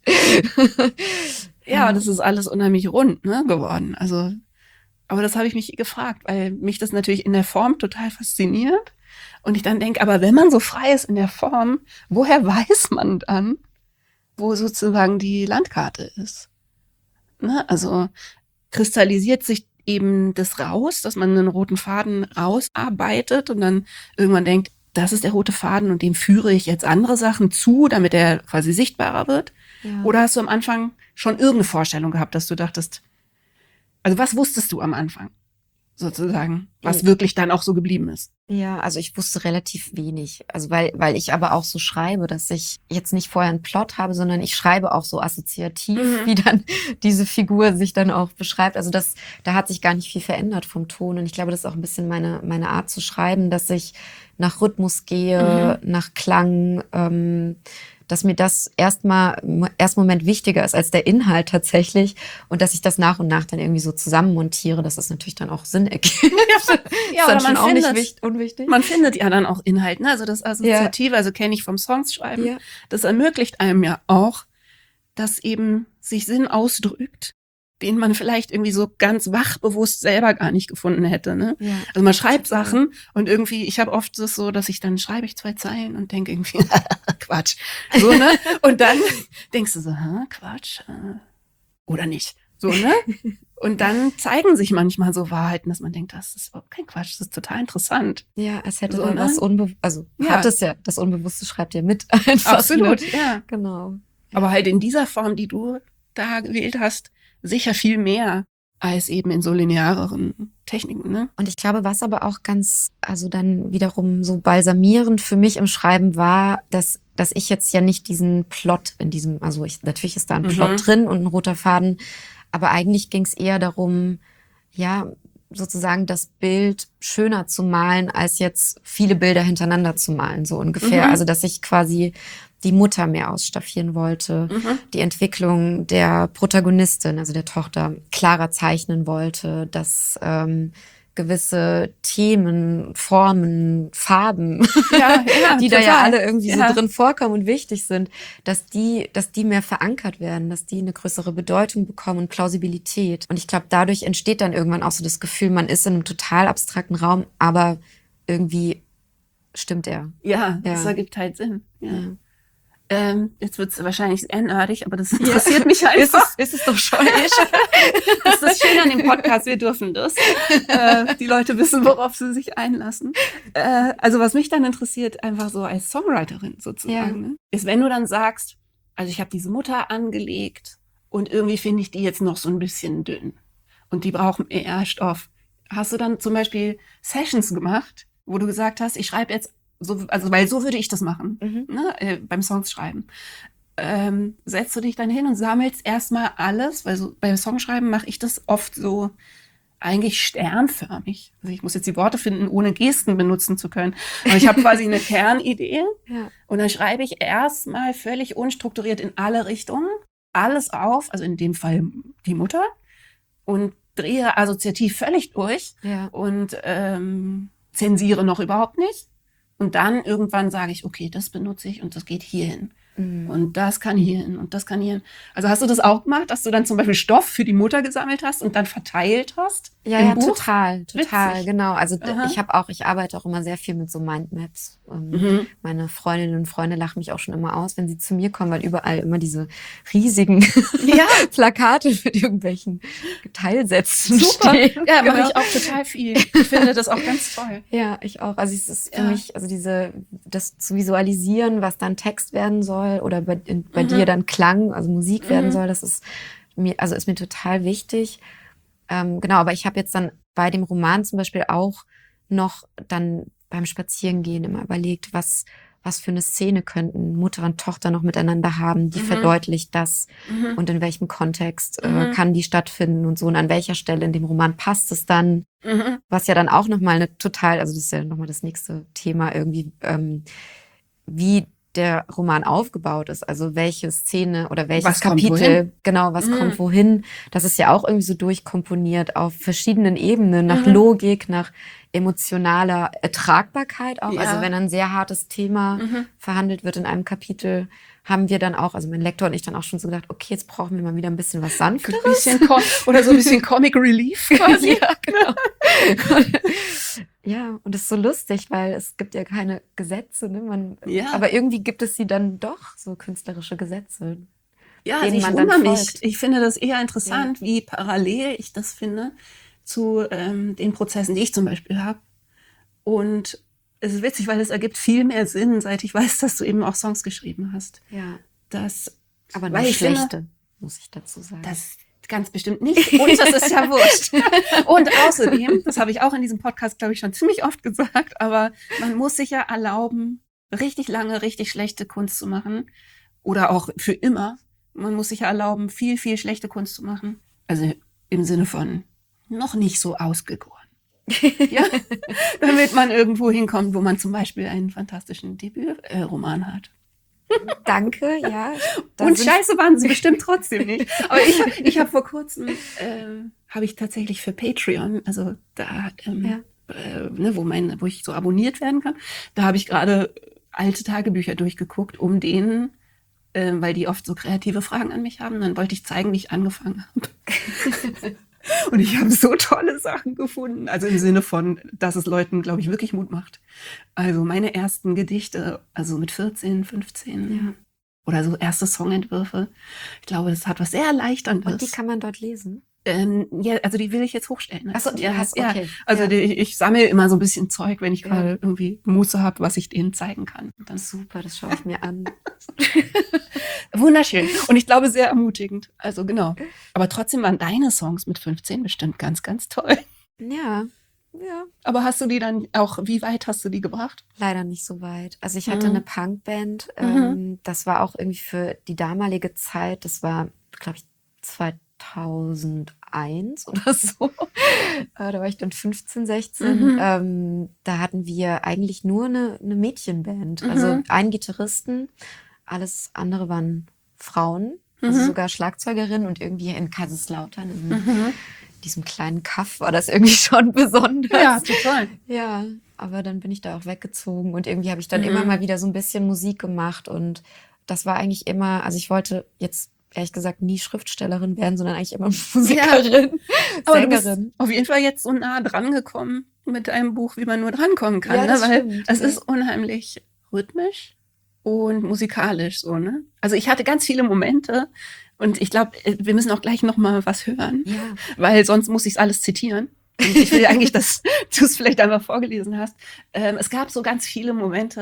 S1: Ja, das ist alles unheimlich rund, ne, geworden. Also, aber das habe ich mich gefragt, weil mich das natürlich in der Form total fasziniert. Und ich dann denke, aber wenn man so frei ist in der Form, woher weiß man dann, wo sozusagen die Landkarte ist? Ne? Also kristallisiert sich eben das raus, dass man einen roten Faden rausarbeitet und dann irgendwann denkt, das ist der rote Faden und dem führe ich jetzt andere Sachen zu, damit er quasi sichtbarer wird? Ja. Oder hast du am Anfang schon irgendeine Vorstellung gehabt, dass du dachtest, also was wusstest du am Anfang sozusagen, was wirklich dann auch so geblieben ist?
S2: Ja, also ich wusste relativ wenig. Also weil ich aber auch so schreibe, dass ich jetzt nicht vorher einen Plot habe, sondern ich schreibe auch so assoziativ, wie dann diese Figur sich dann auch beschreibt. Also da hat sich gar nicht viel verändert vom Ton. Und ich glaube, das ist auch ein bisschen meine Art zu schreiben, dass ich nach Rhythmus gehe, nach Klang, dass mir das erst Moment wichtiger ist als der Inhalt tatsächlich und dass ich das nach und nach dann irgendwie so zusammenmontiere, dass das natürlich dann auch Sinn ergibt.
S1: Ja,
S2: ist dann
S1: aber
S2: schon auch nicht unwichtig.
S1: Man findet ja dann auch Inhalt, ne? Also das Assoziative, also kenne ich vom Songschreiben, das ermöglicht einem ja auch, dass eben sich Sinn ausdrückt, den man vielleicht irgendwie so ganz wachbewusst selber gar nicht gefunden hätte. Ne? Ja, also man schreibt Sachen und irgendwie, ich habe oft das so, dass ich dann schreibe ich 2 Zeilen und denke irgendwie, Quatsch. So, ne? Und dann denkst du so, Quatsch. Oder nicht. So, ne? Und dann zeigen sich manchmal so Wahrheiten, dass man denkt, das ist überhaupt kein Quatsch, das ist total interessant.
S2: Ja, es hätte so, dann was hat es ja, das Unbewusste schreibt ja mit einfach.
S1: Absolut,
S2: ne?
S1: ja.
S2: Genau.
S1: Aber halt in dieser Form, die du da gewählt hast, sicher viel mehr als eben in so lineareren Techniken, ne?
S2: Und ich glaube, was aber auch also dann wiederum so balsamierend für mich im Schreiben war, dass ich jetzt ja nicht diesen Plot in diesem, natürlich ist da ein Plot drin und ein roter Faden, aber eigentlich ging es eher darum, ja, sozusagen das Bild schöner zu malen, als jetzt viele Bilder hintereinander zu malen, so ungefähr. Also, dass ich quasi die Mutter mehr ausstaffieren wollte, die Entwicklung der Protagonistin, also der Tochter, klarer zeichnen wollte, dass gewisse Themen, Formen, Farben, die da ja alle irgendwie so drin vorkommen und wichtig sind, dass die mehr verankert werden, dass die eine größere Bedeutung bekommen und Plausibilität. Und ich glaube, dadurch entsteht dann irgendwann auch so das Gefühl, man ist in einem total abstrakten Raum, aber irgendwie stimmt er.
S1: Ja, das ergibt halt Sinn. Ja. Jetzt wird's wahrscheinlich sehr nerdig, aber das interessiert mich einfach.
S2: Ist es doch schon.
S1: Das ist das Schöne an dem Podcast, wir dürfen das. Die Leute wissen, worauf sie sich einlassen. Also was mich dann interessiert, einfach so als Songwriterin sozusagen, ne, ist, wenn du dann sagst, also ich habe diese Mutter angelegt und irgendwie finde ich die jetzt noch so ein bisschen dünn. Und die brauchen eher Stoff. Hast du dann zum Beispiel Sessions gemacht, wo du gesagt hast, ich schreibe jetzt so, also weil so würde ich das machen, ne, beim Songs schreiben. Setzt du dich dann hin und sammelst erstmal alles, weil so beim Songschreiben mache ich das oft so eigentlich sternförmig. Also ich muss jetzt die Worte finden, ohne Gesten benutzen zu können. Aber ich habe quasi eine Kernidee und dann schreibe ich erstmal völlig unstrukturiert in alle Richtungen alles auf, also in dem Fall die Mutter, und drehe assoziativ völlig durch und zensiere noch überhaupt nicht. Und dann irgendwann sage ich, okay, das benutze ich und das geht hierhin. Und das kann hierhin und das kann hierhin. Also hast du das auch gemacht, dass du dann zum Beispiel Stoff für die Mutter gesammelt hast und dann verteilt hast?
S2: Ja,
S1: Buch?
S2: total,
S1: Witzig.
S2: genau. Also ich arbeite auch immer sehr viel mit so Mindmaps. Meine Freundinnen und Freunde lachen mich auch schon immer aus, wenn sie zu mir kommen, weil überall immer diese riesigen Plakate mit irgendwelchen Teilsätzen stehen.
S1: Ja, mache ich auch total viel. Ich finde das auch ganz toll.
S2: Ja, ich auch. Also es ist für mich, also das zu visualisieren, was dann Text werden soll oder bei dir dann Klang, also Musik werden soll, das ist mir total wichtig. Genau, aber ich habe jetzt dann bei dem Roman zum Beispiel auch noch dann beim Spazierengehen immer überlegt, was für eine Szene könnten Mutter und Tochter noch miteinander haben, die verdeutlicht das und in welchem Kontext kann die stattfinden und so und an welcher Stelle in dem Roman passt es dann, was ja dann auch nochmal also das ist ja nochmal das nächste Thema irgendwie, wie der Roman aufgebaut ist, also welche Szene oder welches Kapitel, genau, was kommt wohin, das ist ja auch irgendwie so durchkomponiert auf verschiedenen Ebenen, nach Logik, nach emotionaler Ertragbarkeit auch. Also wenn ein sehr hartes Thema verhandelt wird in einem Kapitel, haben wir dann auch, also mein Lektor und ich dann auch schon so gedacht, okay, jetzt brauchen wir mal wieder ein bisschen was Sanfteres.
S1: Oder so ein bisschen Comic Relief quasi.
S2: Ja, genau. Ja, und das ist so lustig, weil es gibt ja keine Gesetze, ne? Aber irgendwie gibt es sie dann doch, so künstlerische Gesetze.
S1: Ja, also ich wundere mich. Ich finde das eher interessant, wie parallel ich das finde zu den Prozessen, die ich zum Beispiel habe. Und es ist witzig, weil es ergibt viel mehr Sinn, seit ich weiß, dass du eben auch Songs geschrieben hast.
S2: Ja.
S1: Aber
S2: nur schlechte, muss ich dazu sagen.
S1: Das ganz bestimmt nicht. Und das ist ja wurscht. Und außerdem, das habe ich auch in diesem Podcast, glaube ich, schon ziemlich oft gesagt, aber man muss sich ja erlauben, richtig lange, richtig schlechte Kunst zu machen. Oder auch für immer. Man muss sich ja erlauben, viel, viel schlechte Kunst zu machen. Also im Sinne von noch nicht so ausgegoren. Ja, damit man irgendwo hinkommt, wo man zum Beispiel einen fantastischen Debütroman hat.
S2: Danke, ja.
S1: Und scheiße waren sie bestimmt trotzdem nicht. Aber ich habe vor kurzem, habe ich tatsächlich für Patreon, also da, wo ich so abonniert werden kann, da habe ich gerade alte Tagebücher durchgeguckt, um denen, weil die oft so kreative Fragen an mich haben, dann wollte ich zeigen, wie ich angefangen habe. Und ich habe so tolle Sachen gefunden. Also im Sinne von, dass es Leuten, glaube ich, wirklich Mut macht. Also meine ersten Gedichte, also mit 14, 15 oder so erste Songentwürfe. Ich glaube, das hat was sehr Erleichterndes.
S2: Und die kann man dort lesen?
S1: Ja, also die will ich jetzt hochstellen.
S2: Achso, okay.
S1: Also ich sammle immer so ein bisschen Zeug, wenn ich gerade irgendwie Muße habe, was ich denen zeigen kann. Und dann
S2: super, das schaue ich mir an.
S1: Wunderschön. Und ich glaube, sehr ermutigend. Also genau. Aber trotzdem waren deine Songs mit 15 bestimmt ganz, ganz toll.
S2: Ja.
S1: Aber hast du die dann auch, wie weit hast du die gebracht?
S2: Leider nicht so weit. Also ich hatte eine Punkband. Das war auch irgendwie für die damalige Zeit, das war, glaube ich, 2001 oder so. Da war ich dann 15, 16. Da hatten wir eigentlich nur eine Mädchenband. Also einen Gitarristen, alles andere waren Frauen. Also sogar Schlagzeugerin und irgendwie in Kaiserslautern, in diesem kleinen Kaff war das irgendwie schon besonders.
S1: Ja, total.
S2: Ja, aber dann bin ich da auch weggezogen und irgendwie habe ich dann immer mal wieder so ein bisschen Musik gemacht und das war eigentlich immer, also ich wollte jetzt ehrlich gesagt nie Schriftstellerin werden, sondern eigentlich immer Musikerin,
S1: aber
S2: Sängerin.
S1: Du bist auf jeden Fall jetzt so nah dran gekommen mit einem Buch, wie man nur drankommen kann,
S2: ja,
S1: ne? Weil
S2: stimmt,
S1: es ist unheimlich rhythmisch und musikalisch so, ne? Also ich hatte ganz viele Momente und ich glaube, wir müssen auch gleich noch mal was hören, weil sonst muss ich es alles zitieren. Und ich will eigentlich, dass du es vielleicht einmal vorgelesen hast. Es gab so ganz viele Momente,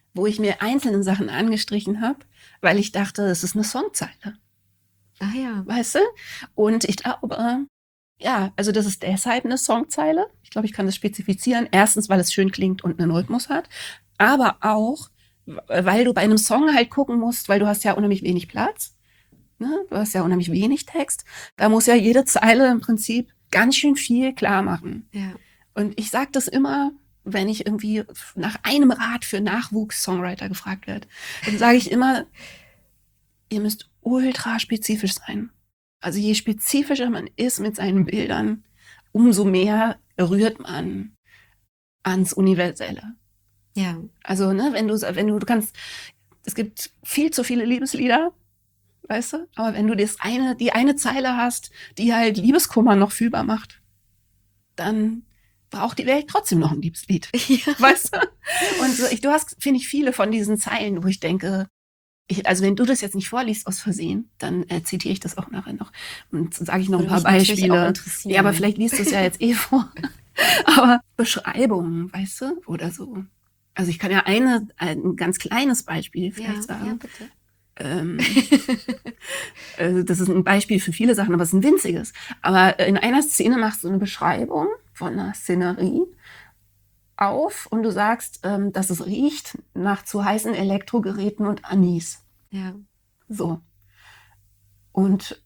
S1: wo ich mir einzelne Sachen angestrichen habe, weil ich dachte, das ist eine Songzeile.
S2: Ah ja.
S1: Weißt du? Und ich glaube, ja, also das ist deshalb eine Songzeile. Ich glaube, ich kann das spezifizieren. Erstens, weil es schön klingt und einen Rhythmus hat. Aber auch, weil du bei einem Song halt gucken musst, weil du hast ja unheimlich wenig Platz. Ne? Du hast ja unheimlich wenig Text. Da muss ja jede Zeile im Prinzip ganz schön viel klar machen.
S2: Ja.
S1: Und ich sage das immer, wenn ich irgendwie nach einem Rat für Nachwuchs-Songwriter gefragt werde. Dann sage ich immer, ihr müsst ultra spezifisch sein. Also je spezifischer man ist mit seinen Bildern, umso mehr rührt man ans Universelle.
S2: Ja.
S1: Also, ne, wenn du kannst, es gibt viel zu viele Liebeslieder, weißt du? Aber wenn du die eine Zeile hast, die halt Liebeskummer noch fühlbar macht, dann braucht die Welt trotzdem noch ein Liebeslied.
S2: Ja.
S1: Weißt du? Und so, du hast, finde ich, viele von diesen Zeilen, wo ich denke, also wenn du das jetzt nicht vorliest aus Versehen, dann zitiere ich das auch nachher noch und sage ich noch ein paar Beispiele. Ja, aber vielleicht liest du es ja jetzt vor. Aber Beschreibungen, weißt du, oder so. Also ich kann ja ein ganz kleines Beispiel vielleicht sagen.
S2: Ja, bitte.
S1: Also das ist ein Beispiel für viele Sachen, aber es ist ein winziges. Aber in einer Szene machst du eine Beschreibung von einer Szenerie auf und du sagst, dass es riecht nach zu heißen Elektrogeräten und Anis.
S2: Ja.
S1: So. Und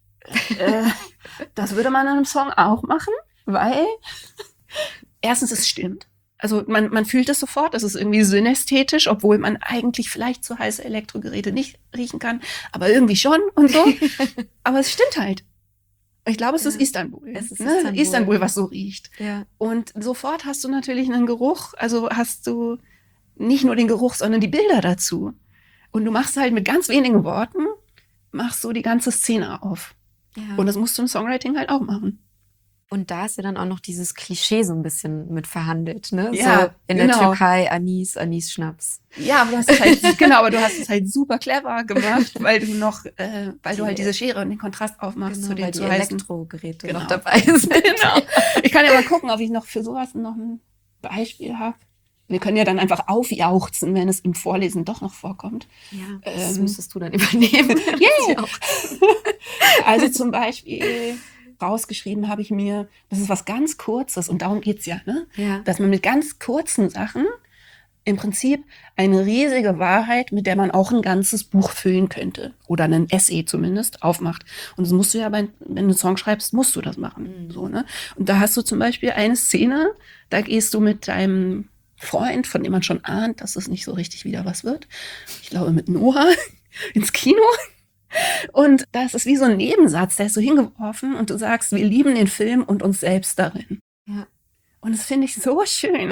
S1: das würde man in einem Song auch machen, weil erstens es stimmt. Also man fühlt es sofort, das ist irgendwie synästhetisch, obwohl man eigentlich vielleicht zu heiße Elektrogeräte nicht riechen kann, aber irgendwie schon und so. Aber es stimmt halt. Ich glaube, es ist Istanbul.
S2: Es ist
S1: Istanbul, was so riecht.
S2: Ja.
S1: Und sofort hast du natürlich einen Geruch, also hast du nicht nur den Geruch, sondern die Bilder dazu. Und du machst halt mit ganz wenigen Worten, machst du die ganze Szene auf.
S2: Ja.
S1: Und das musst du im Songwriting halt auch machen.
S2: Und da ist ja dann auch noch dieses Klischee so ein bisschen mit verhandelt, ne?
S1: Ja,
S2: so in der Türkei Anis, Schnaps.
S1: Ja, aber du hast es halt, genau, aber du hast es halt super clever gemacht, weil du noch, weil du halt diese Schere und den Kontrast aufmachst
S2: Genau,
S1: zu den
S2: weil die
S1: zu heißen
S2: Elektrogeräte noch dabei sind.
S1: Genau. Ich kann ja mal gucken, ob ich noch für sowas noch ein Beispiel habe. Wir können ja dann einfach aufjauchzen, wenn es im Vorlesen doch noch vorkommt.
S2: Ja, das müsstest du dann übernehmen.
S1: Yeah. Also zum Beispiel rausgeschrieben habe ich mir, das ist was ganz Kurzes und darum geht's ja, ne?
S2: Ja.
S1: Dass man mit ganz kurzen Sachen im Prinzip eine riesige Wahrheit, mit der man auch ein ganzes Buch füllen könnte oder einen Essay zumindest aufmacht. Und das musst du ja, wenn du einen Song schreibst, musst du das machen. So, ne? Und da hast du zum Beispiel eine Szene, da gehst du mit deinem Freund, von dem man schon ahnt, dass es nicht so richtig wieder was wird. Ich glaube mit Noah ins Kino. Und das ist wie so ein Nebensatz, der ist so hingeworfen und du sagst, wir lieben den Film und uns selbst darin.
S2: Ja.
S1: Und das finde ich so schön.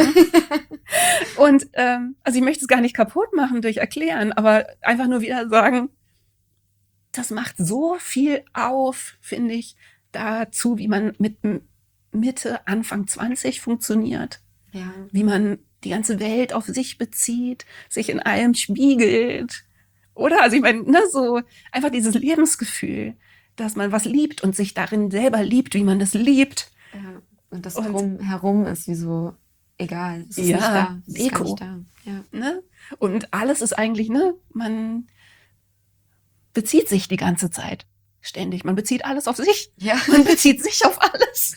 S1: Und also ich möchte es gar nicht kaputt machen durch Erklären, aber einfach nur wieder sagen, das macht so viel auf, finde ich, dazu, wie man mit Mitte, Anfang 20 funktioniert.
S2: Ja.
S1: Wie man die ganze Welt auf sich bezieht, sich in allem spiegelt. Oder? Also ich meine, ne, so einfach dieses Lebensgefühl, dass man was liebt und sich darin selber liebt, wie man das liebt.
S2: Ja. Und das drumherum ist wie so egal. Es ist
S1: Ja,
S2: nicht da. Es ist
S1: Deko.
S2: gar nicht da. Ja.
S1: Ne? Und alles ist eigentlich, ne, man bezieht sich die ganze Zeit. Ständig. Man bezieht alles auf sich.
S2: Ja.
S1: Man bezieht sich auf alles.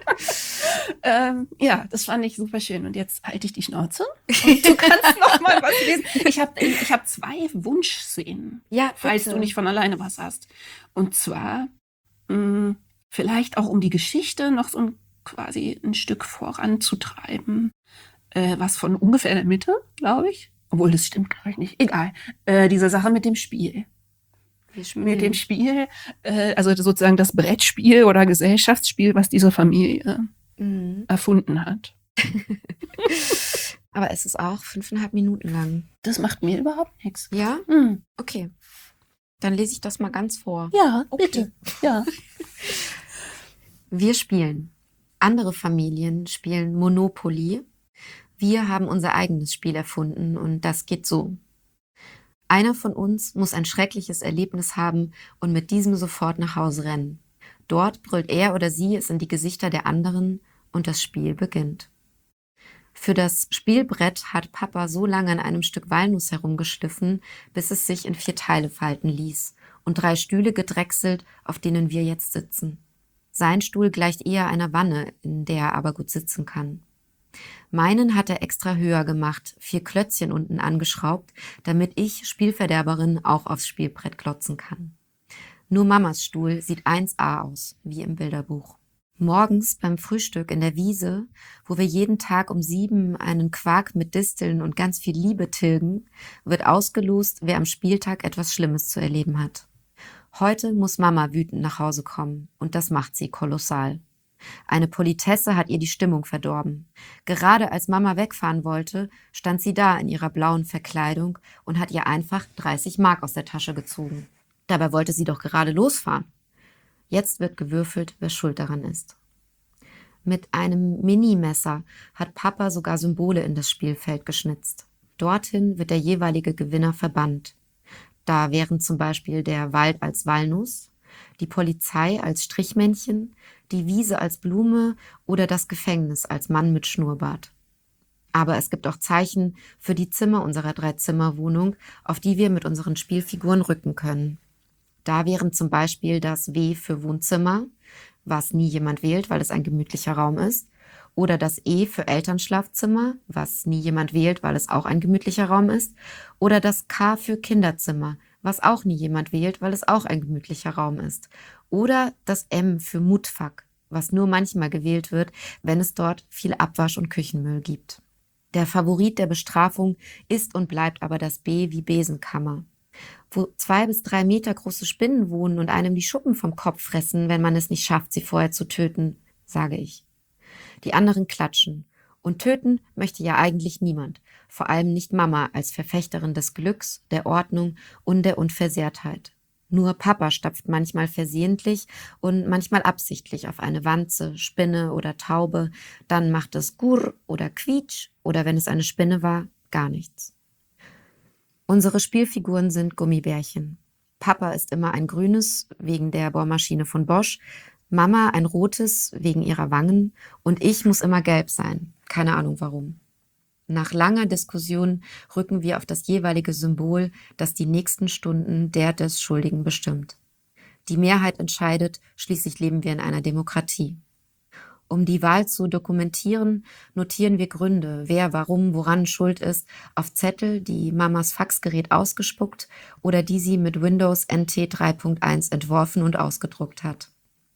S1: Ja, das fand ich super schön. Und jetzt halte ich die Schnauze und du kannst noch mal was lesen. Ich hab 2 Wunschszenen,
S2: Ja,
S1: falls
S2: bitte.
S1: du nicht von alleine was hast. Und zwar vielleicht auch, um die Geschichte noch so quasi ein Stück voranzutreiben. Was von ungefähr der Mitte, glaube ich. Obwohl, das stimmt, glaube ich nicht. Egal. Diese Sache mit dem Spiel. Mit dem Spiel, also sozusagen das Brettspiel oder Gesellschaftsspiel, was diese Familie erfunden hat.
S2: Aber es ist auch 5,5 Minuten lang.
S1: Das macht mir überhaupt nichts.
S2: Ja?
S1: Hm.
S2: Okay. Dann lese ich das mal ganz vor.
S1: Ja,
S2: Okay.
S1: bitte. Ja.
S2: Wir spielen. Andere Familien spielen Monopoly. Wir haben unser eigenes Spiel erfunden und das geht so. Einer von uns muss ein schreckliches Erlebnis haben und mit diesem sofort nach Hause rennen. Dort brüllt er oder sie es in die Gesichter der anderen und das Spiel beginnt. Für das Spielbrett hat Papa so lange an einem Stück Walnuss herumgeschliffen, bis es sich in 4 Teile falten ließ und 3 Stühle gedrechselt, auf denen wir jetzt sitzen. Sein Stuhl gleicht eher einer Wanne, in der er aber gut sitzen kann. Meinen hat er extra höher gemacht, 4 Klötzchen unten angeschraubt, damit ich, Spielverderberin, auch aufs Spielbrett klotzen kann. Nur Mamas Stuhl sieht 1A aus, wie im Bilderbuch. Morgens beim Frühstück in der Wiese, wo wir jeden Tag um 7 einen Quark mit Disteln und ganz viel Liebe tilgen, wird ausgelost, wer am Spieltag etwas Schlimmes zu erleben hat. Heute muss Mama wütend nach Hause kommen und das macht sie kolossal. Eine Politesse hat ihr die Stimmung verdorben. Gerade als Mama wegfahren wollte, stand sie da in ihrer blauen Verkleidung und hat ihr einfach 30 Mark aus der Tasche gezogen. Dabei wollte sie doch gerade losfahren. Jetzt wird gewürfelt, wer schuld daran ist. Mit einem Minimesser hat Papa sogar Symbole in das Spielfeld geschnitzt. Dorthin wird der jeweilige Gewinner verbannt. Da wären zum Beispiel der Wald als Walnuss, die Polizei als Strichmännchen, die Wiese als Blume oder das Gefängnis als Mann mit Schnurrbart. Aber es gibt auch Zeichen für die Zimmer unserer 3-Zimmer-Wohnung, auf die wir mit unseren Spielfiguren rücken können. Da wären zum Beispiel das W für Wohnzimmer, was nie jemand wählt, weil es ein gemütlicher Raum ist, oder das E für Elternschlafzimmer, was nie jemand wählt, weil es auch ein gemütlicher Raum ist, oder das K für Kinderzimmer, was auch nie jemand wählt, weil es auch ein gemütlicher Raum ist, oder das M für Mutfak, was nur manchmal gewählt wird, wenn es dort viel Abwasch und Küchenmüll gibt. Der Favorit der Bestrafung ist und bleibt aber das B wie Besenkammer, wo 2 bis 3 Meter große Spinnen wohnen und einem die Schuppen vom Kopf fressen, wenn man es nicht schafft, sie vorher zu töten, sage ich. Die anderen klatschen. Und töten möchte ja eigentlich niemand, vor allem nicht Mama als Verfechterin des Glücks, der Ordnung und der Unversehrtheit. Nur Papa stapft manchmal versehentlich und manchmal absichtlich auf eine Wanze, Spinne oder Taube, dann macht es Gurr oder Quietsch oder wenn es eine Spinne war, gar nichts. Unsere Spielfiguren sind Gummibärchen. Papa ist immer ein grünes, wegen der Bohrmaschine von Bosch, Mama ein rotes, wegen ihrer Wangen und ich muss immer gelb sein. Keine Ahnung warum. Nach langer Diskussion rücken wir auf das jeweilige Symbol, das die nächsten Stunden der des Schuldigen bestimmt. Die Mehrheit entscheidet, schließlich leben wir in einer Demokratie. Um die Wahl zu dokumentieren, notieren wir Gründe, wer, warum, woran schuld ist, auf Zettel, die Mamas Faxgerät ausgespuckt oder die sie mit Windows NT 3.1 entworfen und ausgedruckt hat.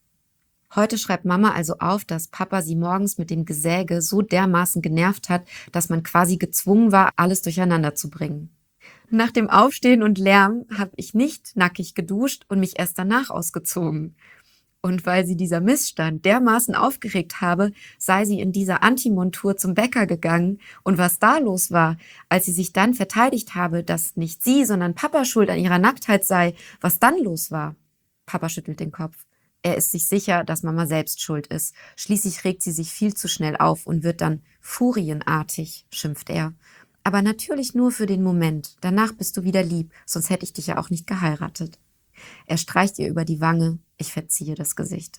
S2: Heute schreibt Mama also auf, dass Papa sie morgens mit dem Gesäge so dermaßen genervt hat, dass man quasi gezwungen war, alles durcheinander zu bringen. Nach dem Aufstehen und Lärm habe ich nicht nackig geduscht und mich erst danach ausgezogen. Und weil sie dieser Missstand dermaßen aufgeregt habe, sei sie in dieser Antimontur zum Bäcker gegangen. Und was da los war, als sie sich dann verteidigt habe, dass nicht sie, sondern Papa schuld an ihrer Nacktheit sei, was dann los war? Papa schüttelt den Kopf. Er ist sich sicher, dass Mama selbst schuld ist. Schließlich regt sie sich viel zu schnell auf und wird dann furienartig, schimpft er. Aber natürlich nur für den Moment. Danach bist du wieder lieb, sonst hätte ich dich ja auch nicht geheiratet. Er streicht ihr über die Wange, ich verziehe das Gesicht.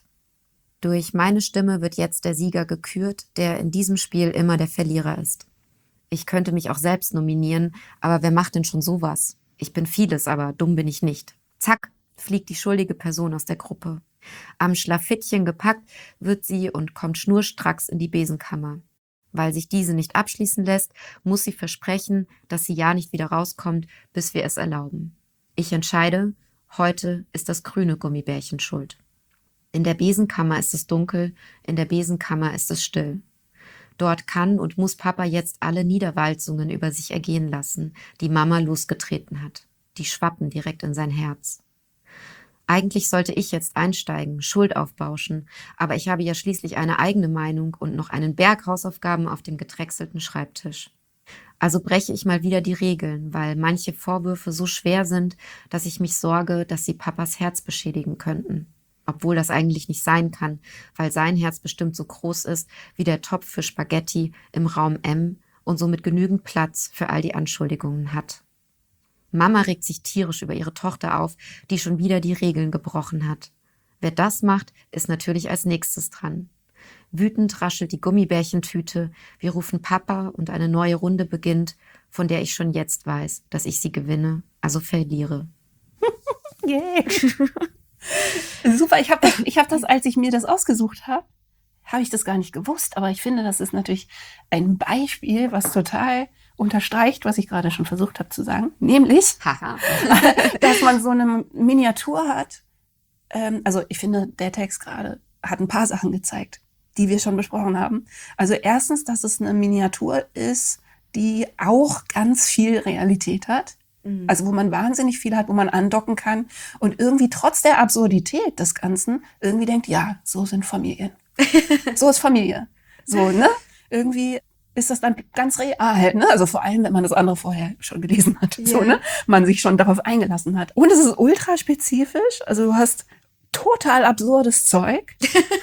S2: Durch meine Stimme wird jetzt der Sieger gekürt, der in diesem Spiel immer der Verlierer ist. Ich könnte mich auch selbst nominieren, aber wer macht denn schon sowas? Ich bin vieles, aber dumm bin ich nicht. Zack, fliegt die schuldige Person aus der Gruppe. Am Schlafittchen gepackt wird sie und kommt schnurstracks in die Besenkammer. Weil sich diese nicht abschließen lässt, muss sie versprechen, dass sie ja nicht wieder rauskommt, bis wir es erlauben. Ich entscheide, heute ist das grüne Gummibärchen schuld. In der Besenkammer ist es dunkel, in der Besenkammer ist es still. Dort kann und muss Papa jetzt alle Niederwalzungen über sich ergehen lassen, die Mama losgetreten hat. Die schwappen direkt in sein Herz. Eigentlich sollte ich jetzt einsteigen, Schuld aufbauschen, aber ich habe ja schließlich eine eigene Meinung und noch einen Berg Hausaufgaben auf dem gedrechselten Schreibtisch. Also breche ich mal wieder die Regeln, weil manche Vorwürfe so schwer sind, dass ich mich sorge, dass sie Papas Herz beschädigen könnten. Obwohl das eigentlich nicht sein kann, weil sein Herz bestimmt so groß ist wie der Topf für Spaghetti im Raum M und somit genügend Platz für all die Anschuldigungen hat. Mama regt sich tierisch über ihre Tochter auf, die schon wieder die Regeln gebrochen hat. Wer das macht, ist natürlich als nächstes dran. Wütend raschelt die Gummibärchentüte. Wir rufen Papa und eine neue Runde beginnt, von der ich schon jetzt weiß, dass ich sie gewinne, also verliere.
S1: Yeah. Super, ich hab das, als ich mir das ausgesucht habe, habe ich das gar nicht gewusst. Aber ich finde, das ist natürlich ein Beispiel, was total unterstreicht, was ich gerade schon versucht habe zu sagen. Nämlich, dass man so eine Miniatur hat. Also ich finde, der Text gerade hat ein paar Sachen gezeigt, die wir schon besprochen haben. Also erstens, dass es eine Miniatur ist, die auch ganz viel Realität hat. Also wo man wahnsinnig viel hat, wo man andocken kann und irgendwie trotz der Absurdität des Ganzen irgendwie denkt, ja, so sind Familien. So ist Familie. So, ne? Irgendwie ist das dann ganz real, ne? Also vor allem, wenn man das andere vorher schon gelesen hat, so, ne? Man sich schon darauf eingelassen hat. Und es ist ultra spezifisch. Also du hast total absurdes Zeug,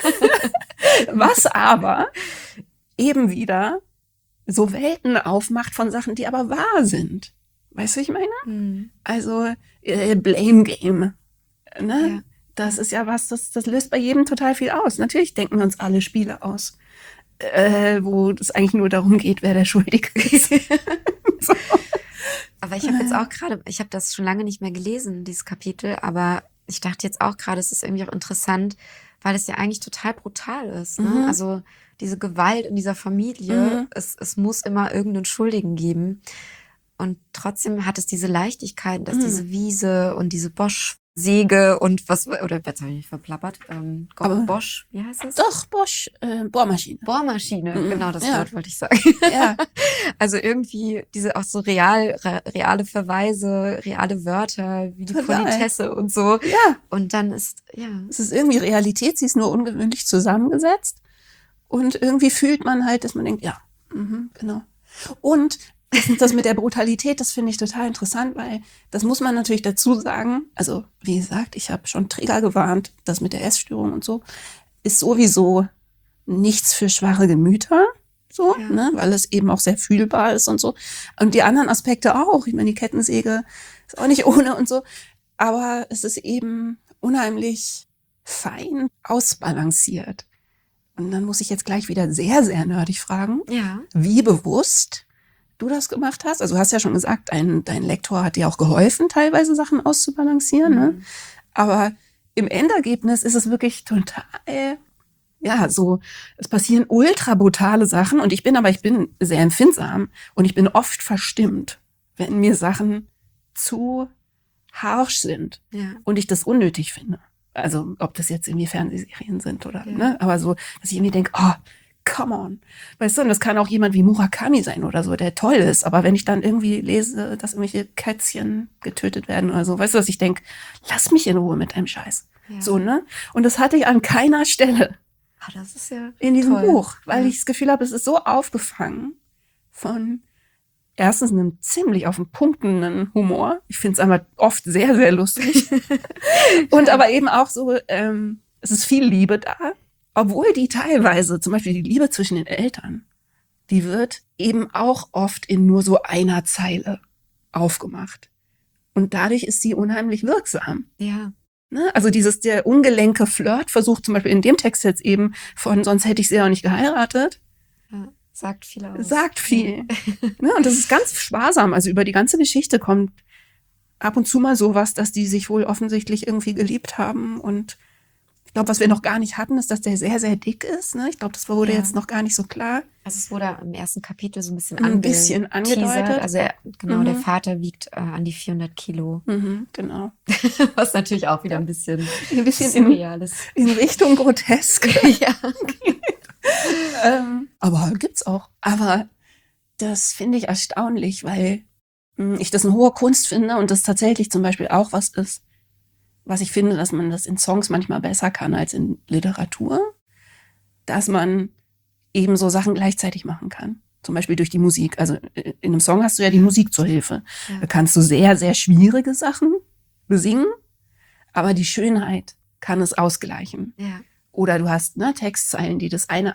S1: was aber eben wieder so Welten aufmacht von Sachen, die aber wahr sind. Weißt du, wie ich meine? Also Blame Game. Ne? Ja. Das ist ja was, das löst bei jedem total viel aus. Natürlich denken wir uns alle Spiele aus, wo es eigentlich nur darum geht, wer der Schuldige ist. So.
S2: Aber ich habe jetzt auch gerade, ich habe das schon lange nicht mehr gelesen, dieses Kapitel, aber ich dachte jetzt auch gerade, es ist irgendwie auch interessant, weil es ja eigentlich total brutal ist. Ne? Also diese Gewalt in dieser Familie, es muss immer irgendeinen Schuldigen geben. Und trotzdem hat es diese Leichtigkeit, dass diese Wiese und diese Bosch-Säge und was, oder jetzt habe ich mich verplappert, Bosch, wie heißt das?
S1: Doch, Bosch, Bohrmaschine.
S2: Bohrmaschine, genau das Wort wollte ich sagen.
S1: Ja.
S2: Also irgendwie diese auch so reale Verweise, reale Wörter, wie die Politesse und so.
S1: Ja.
S2: Und dann ist,
S1: es ist irgendwie Realität, sie ist nur ungewöhnlich zusammengesetzt. Und irgendwie fühlt man halt, dass man denkt, ja, genau. Und das mit der Brutalität, das finde ich total interessant, weil das muss man natürlich dazu sagen. Also wie gesagt, ich habe schon Träger gewarnt, das mit der Essstörung und so ist sowieso nichts für schwache Gemüter, so, ne, weil es eben auch sehr fühlbar ist und so. Und die anderen Aspekte auch. Ich meine, die Kettensäge ist auch nicht ohne und so. Aber es ist eben unheimlich fein ausbalanciert. Und dann muss ich jetzt gleich wieder sehr, sehr nerdig fragen, wie bewusst du das gemacht hast. Also du hast ja schon gesagt, dein Lektor hat dir auch geholfen, teilweise Sachen auszubalancieren. Ne? Aber im Endergebnis ist es wirklich total, so, es passieren ultra brutale Sachen und ich bin sehr empfindsam und ich bin oft verstimmt, wenn mir Sachen zu harsch sind und ich das unnötig finde. Also ob das jetzt irgendwie Fernsehserien sind oder, ne? Aber so, dass ich irgendwie denke, oh, come on. Weißt du, und das kann auch jemand wie Murakami sein oder so, der toll ist. Aber wenn ich dann irgendwie lese, dass irgendwelche Kätzchen getötet werden oder so, weißt du, dass ich denke, lass mich in Ruhe mit deinem Scheiß. Ja. So, ne? Und das hatte ich an keiner Stelle
S2: das ist ja
S1: in diesem
S2: toll.
S1: Buch, weil ich das Gefühl habe, es ist so aufgefangen von erstens einem ziemlich auf den Punktenden Humor. Ich finde es einfach oft sehr, sehr lustig. Und aber eben auch so, es ist viel Liebe da. Obwohl die teilweise, zum Beispiel die Liebe zwischen den Eltern, die wird eben auch oft in nur so einer Zeile aufgemacht. Und dadurch ist sie unheimlich wirksam.
S2: Ja.
S1: Ne? Also der ungelenke Flirt versucht zum Beispiel in dem Text jetzt eben von sonst hätte ich sie auch nicht geheiratet.
S2: Ja, sagt viel aus.
S1: Sagt viel. Ne? Und das ist ganz sparsam. Also über die ganze Geschichte kommt ab und zu mal sowas, dass die sich wohl offensichtlich irgendwie geliebt haben und ich glaube, was wir noch gar nicht hatten, ist, dass der sehr, sehr dick ist. Ne? Ich glaube, das wurde jetzt noch gar nicht so klar.
S2: Also es wurde im ersten Kapitel so ein bisschen
S1: angedeutet.
S2: Also der Vater wiegt an die 400 Kilo.
S1: Genau.
S2: Was natürlich auch wieder ein bisschen
S1: surreal ist. In Richtung grotesk.
S2: Ja.
S1: Aber gibt's auch. Aber das finde ich erstaunlich, weil ich das eine hohe Kunst finde und das tatsächlich zum Beispiel auch was ist, was ich finde, dass man das in Songs manchmal besser kann als in Literatur, dass man eben so Sachen gleichzeitig machen kann. Zum Beispiel durch die Musik. Also in einem Song hast du ja die Musik zur Hilfe. Ja. Da kannst du sehr, sehr schwierige Sachen besingen, aber die Schönheit kann es ausgleichen.
S2: Ja.
S1: Oder du hast Textzeilen, die das eine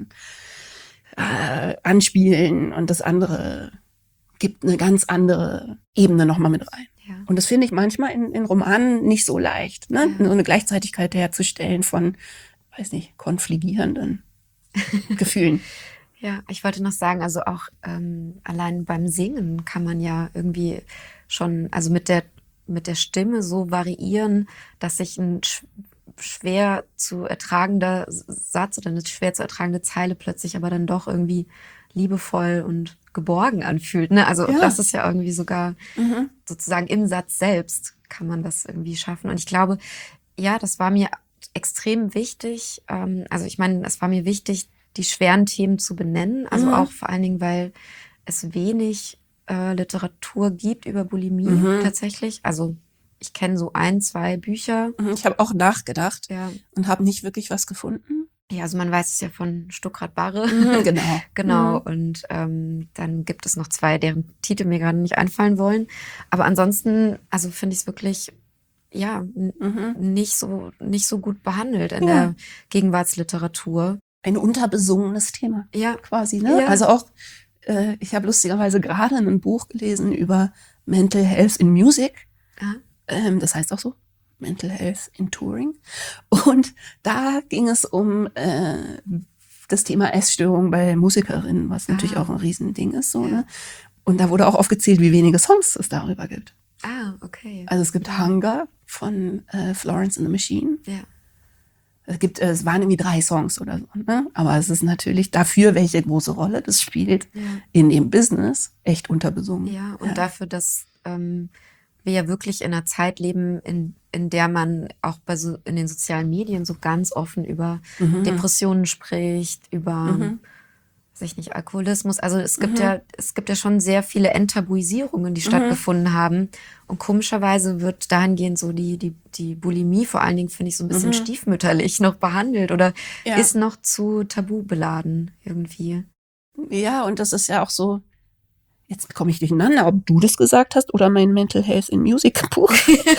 S1: anspielen und das andere gibt eine ganz andere Ebene nochmal mit rein.
S2: Ja.
S1: Und das finde ich manchmal in Romanen nicht so leicht, ne? So eine Gleichzeitigkeit herzustellen von, weiß nicht, konfligierenden Gefühlen.
S2: Ja, ich wollte noch sagen, also auch allein beim Singen kann man ja irgendwie schon, also mit der Stimme so variieren, dass sich ein schwer zu ertragender Satz oder eine schwer zu ertragende Zeile plötzlich aber dann doch irgendwie liebevoll und geborgen anfühlt. Ne? Also
S1: Ja.
S2: das ist ja irgendwie sogar sozusagen im Satz selbst kann man das irgendwie schaffen. Und ich glaube, ja, das war mir extrem wichtig. Also ich meine, es war mir wichtig, die schweren Themen zu benennen. Also auch vor allen Dingen, weil es wenig Literatur gibt über Bulimie tatsächlich. Also ich kenne so 1, 2 Bücher.
S1: Ich habe auch nachgedacht
S2: Ja.
S1: und habe nicht wirklich was gefunden.
S2: Ja, also man weiß es ja von Stuckrad-Barre.
S1: Genau.
S2: Genau. Und dann gibt es noch 2, deren Titel mir gerade nicht einfallen wollen. Aber ansonsten, also finde ich es wirklich, ja, nicht so gut behandelt in der Gegenwartsliteratur.
S1: Ein unterbesungenes Thema.
S2: Ja.
S1: Quasi, ne?
S2: Ja.
S1: Also auch, ich habe lustigerweise gerade ein Buch gelesen über Mental Health in Music. Das heißt auch so, Mental Health in Touring. Und da ging es um das Thema Essstörung bei Musikerinnen, was natürlich auch ein Riesending ist. So, ne? Und da wurde auch aufgezählt, wie wenige Songs es darüber gibt.
S2: Okay.
S1: Also es gibt Hunger von Florence and the Machine.
S2: Ja.
S1: Es waren irgendwie 3 Songs oder so, ne? Aber es ist natürlich dafür, welche große Rolle das spielt in dem Business, echt unterbesungen.
S2: Ja, und dafür, dass wir ja wirklich in einer Zeit leben, in der man auch in den sozialen Medien so ganz offen über Depressionen spricht, über weiß ich nicht, Alkoholismus. Also es gibt ja schon sehr viele Enttabuisierungen, die stattgefunden haben. Und komischerweise wird dahingehend so die Bulimie vor allen Dingen, finde ich, so ein bisschen stiefmütterlich noch behandelt oder ist noch zu tabu beladen irgendwie.
S1: Ja, und das ist ja auch so, jetzt komme ich durcheinander, ob du das gesagt hast oder mein Mental Health in Music Buch.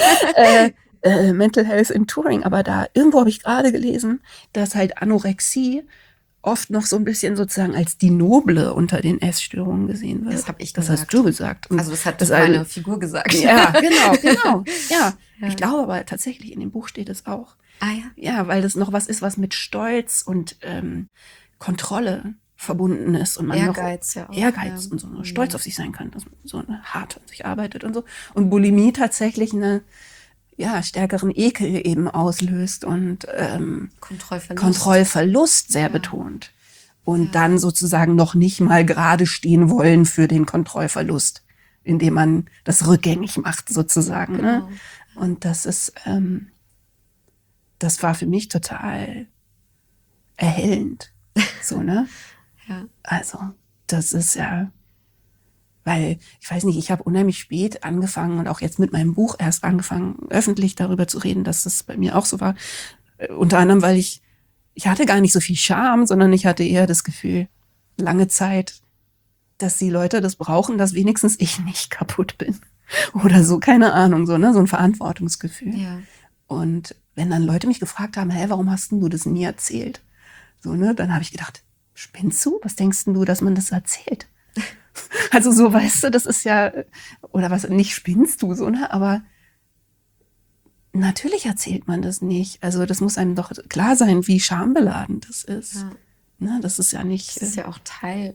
S1: Mental Health in Touring. Aber da, irgendwo habe ich gerade gelesen, dass halt Anorexie oft noch so ein bisschen sozusagen als die Noble unter den Essstörungen gesehen wird.
S2: Das habe ich
S1: gesagt. Das hast
S2: gesagt.
S1: du gesagt. Und
S2: also das hat meine Figur gesagt.
S1: Ja, genau. Ja. Ich glaube aber tatsächlich, in dem Buch steht es auch. Ja, weil das noch was ist, was mit Stolz und Kontrolle verbunden ist. Und man
S2: Ehrgeiz,
S1: noch Ehrgeiz und so stolz auf sich sein kann, dass man so hart an sich arbeitet und so. Und Bulimie tatsächlich eine stärkeren Ekel eben auslöst und Kontrollverlust sehr betont. Und dann sozusagen noch nicht mal gerade stehen wollen für den Kontrollverlust, indem man das rückgängig macht sozusagen.
S2: Genau.
S1: Ne? Und das ist, das war für mich total erhellend. So, ne? Also, das ist ja, weil, ich weiß nicht, ich habe unheimlich spät angefangen und auch jetzt mit meinem Buch erst angefangen, öffentlich darüber zu reden, dass das bei mir auch so war. Unter anderem, weil ich hatte gar nicht so viel Scham, sondern ich hatte eher das Gefühl, lange Zeit, dass die Leute das brauchen, dass wenigstens ich nicht kaputt bin. Oder so, keine Ahnung, so, ne, so ein Verantwortungsgefühl.
S2: Ja.
S1: Und wenn dann Leute mich gefragt haben, warum hast denn du das nie erzählt? So, ne, dann habe ich gedacht, spinnst du? Was denkst denn du, dass man das erzählt? Also so, weißt du, das ist ja, oder was, nicht spinnst du so, ne, aber natürlich erzählt man das nicht. Also das muss einem doch klar sein, wie schambeladen das ist. Ne, das ist ja nicht.
S2: Das ist ja auch Teil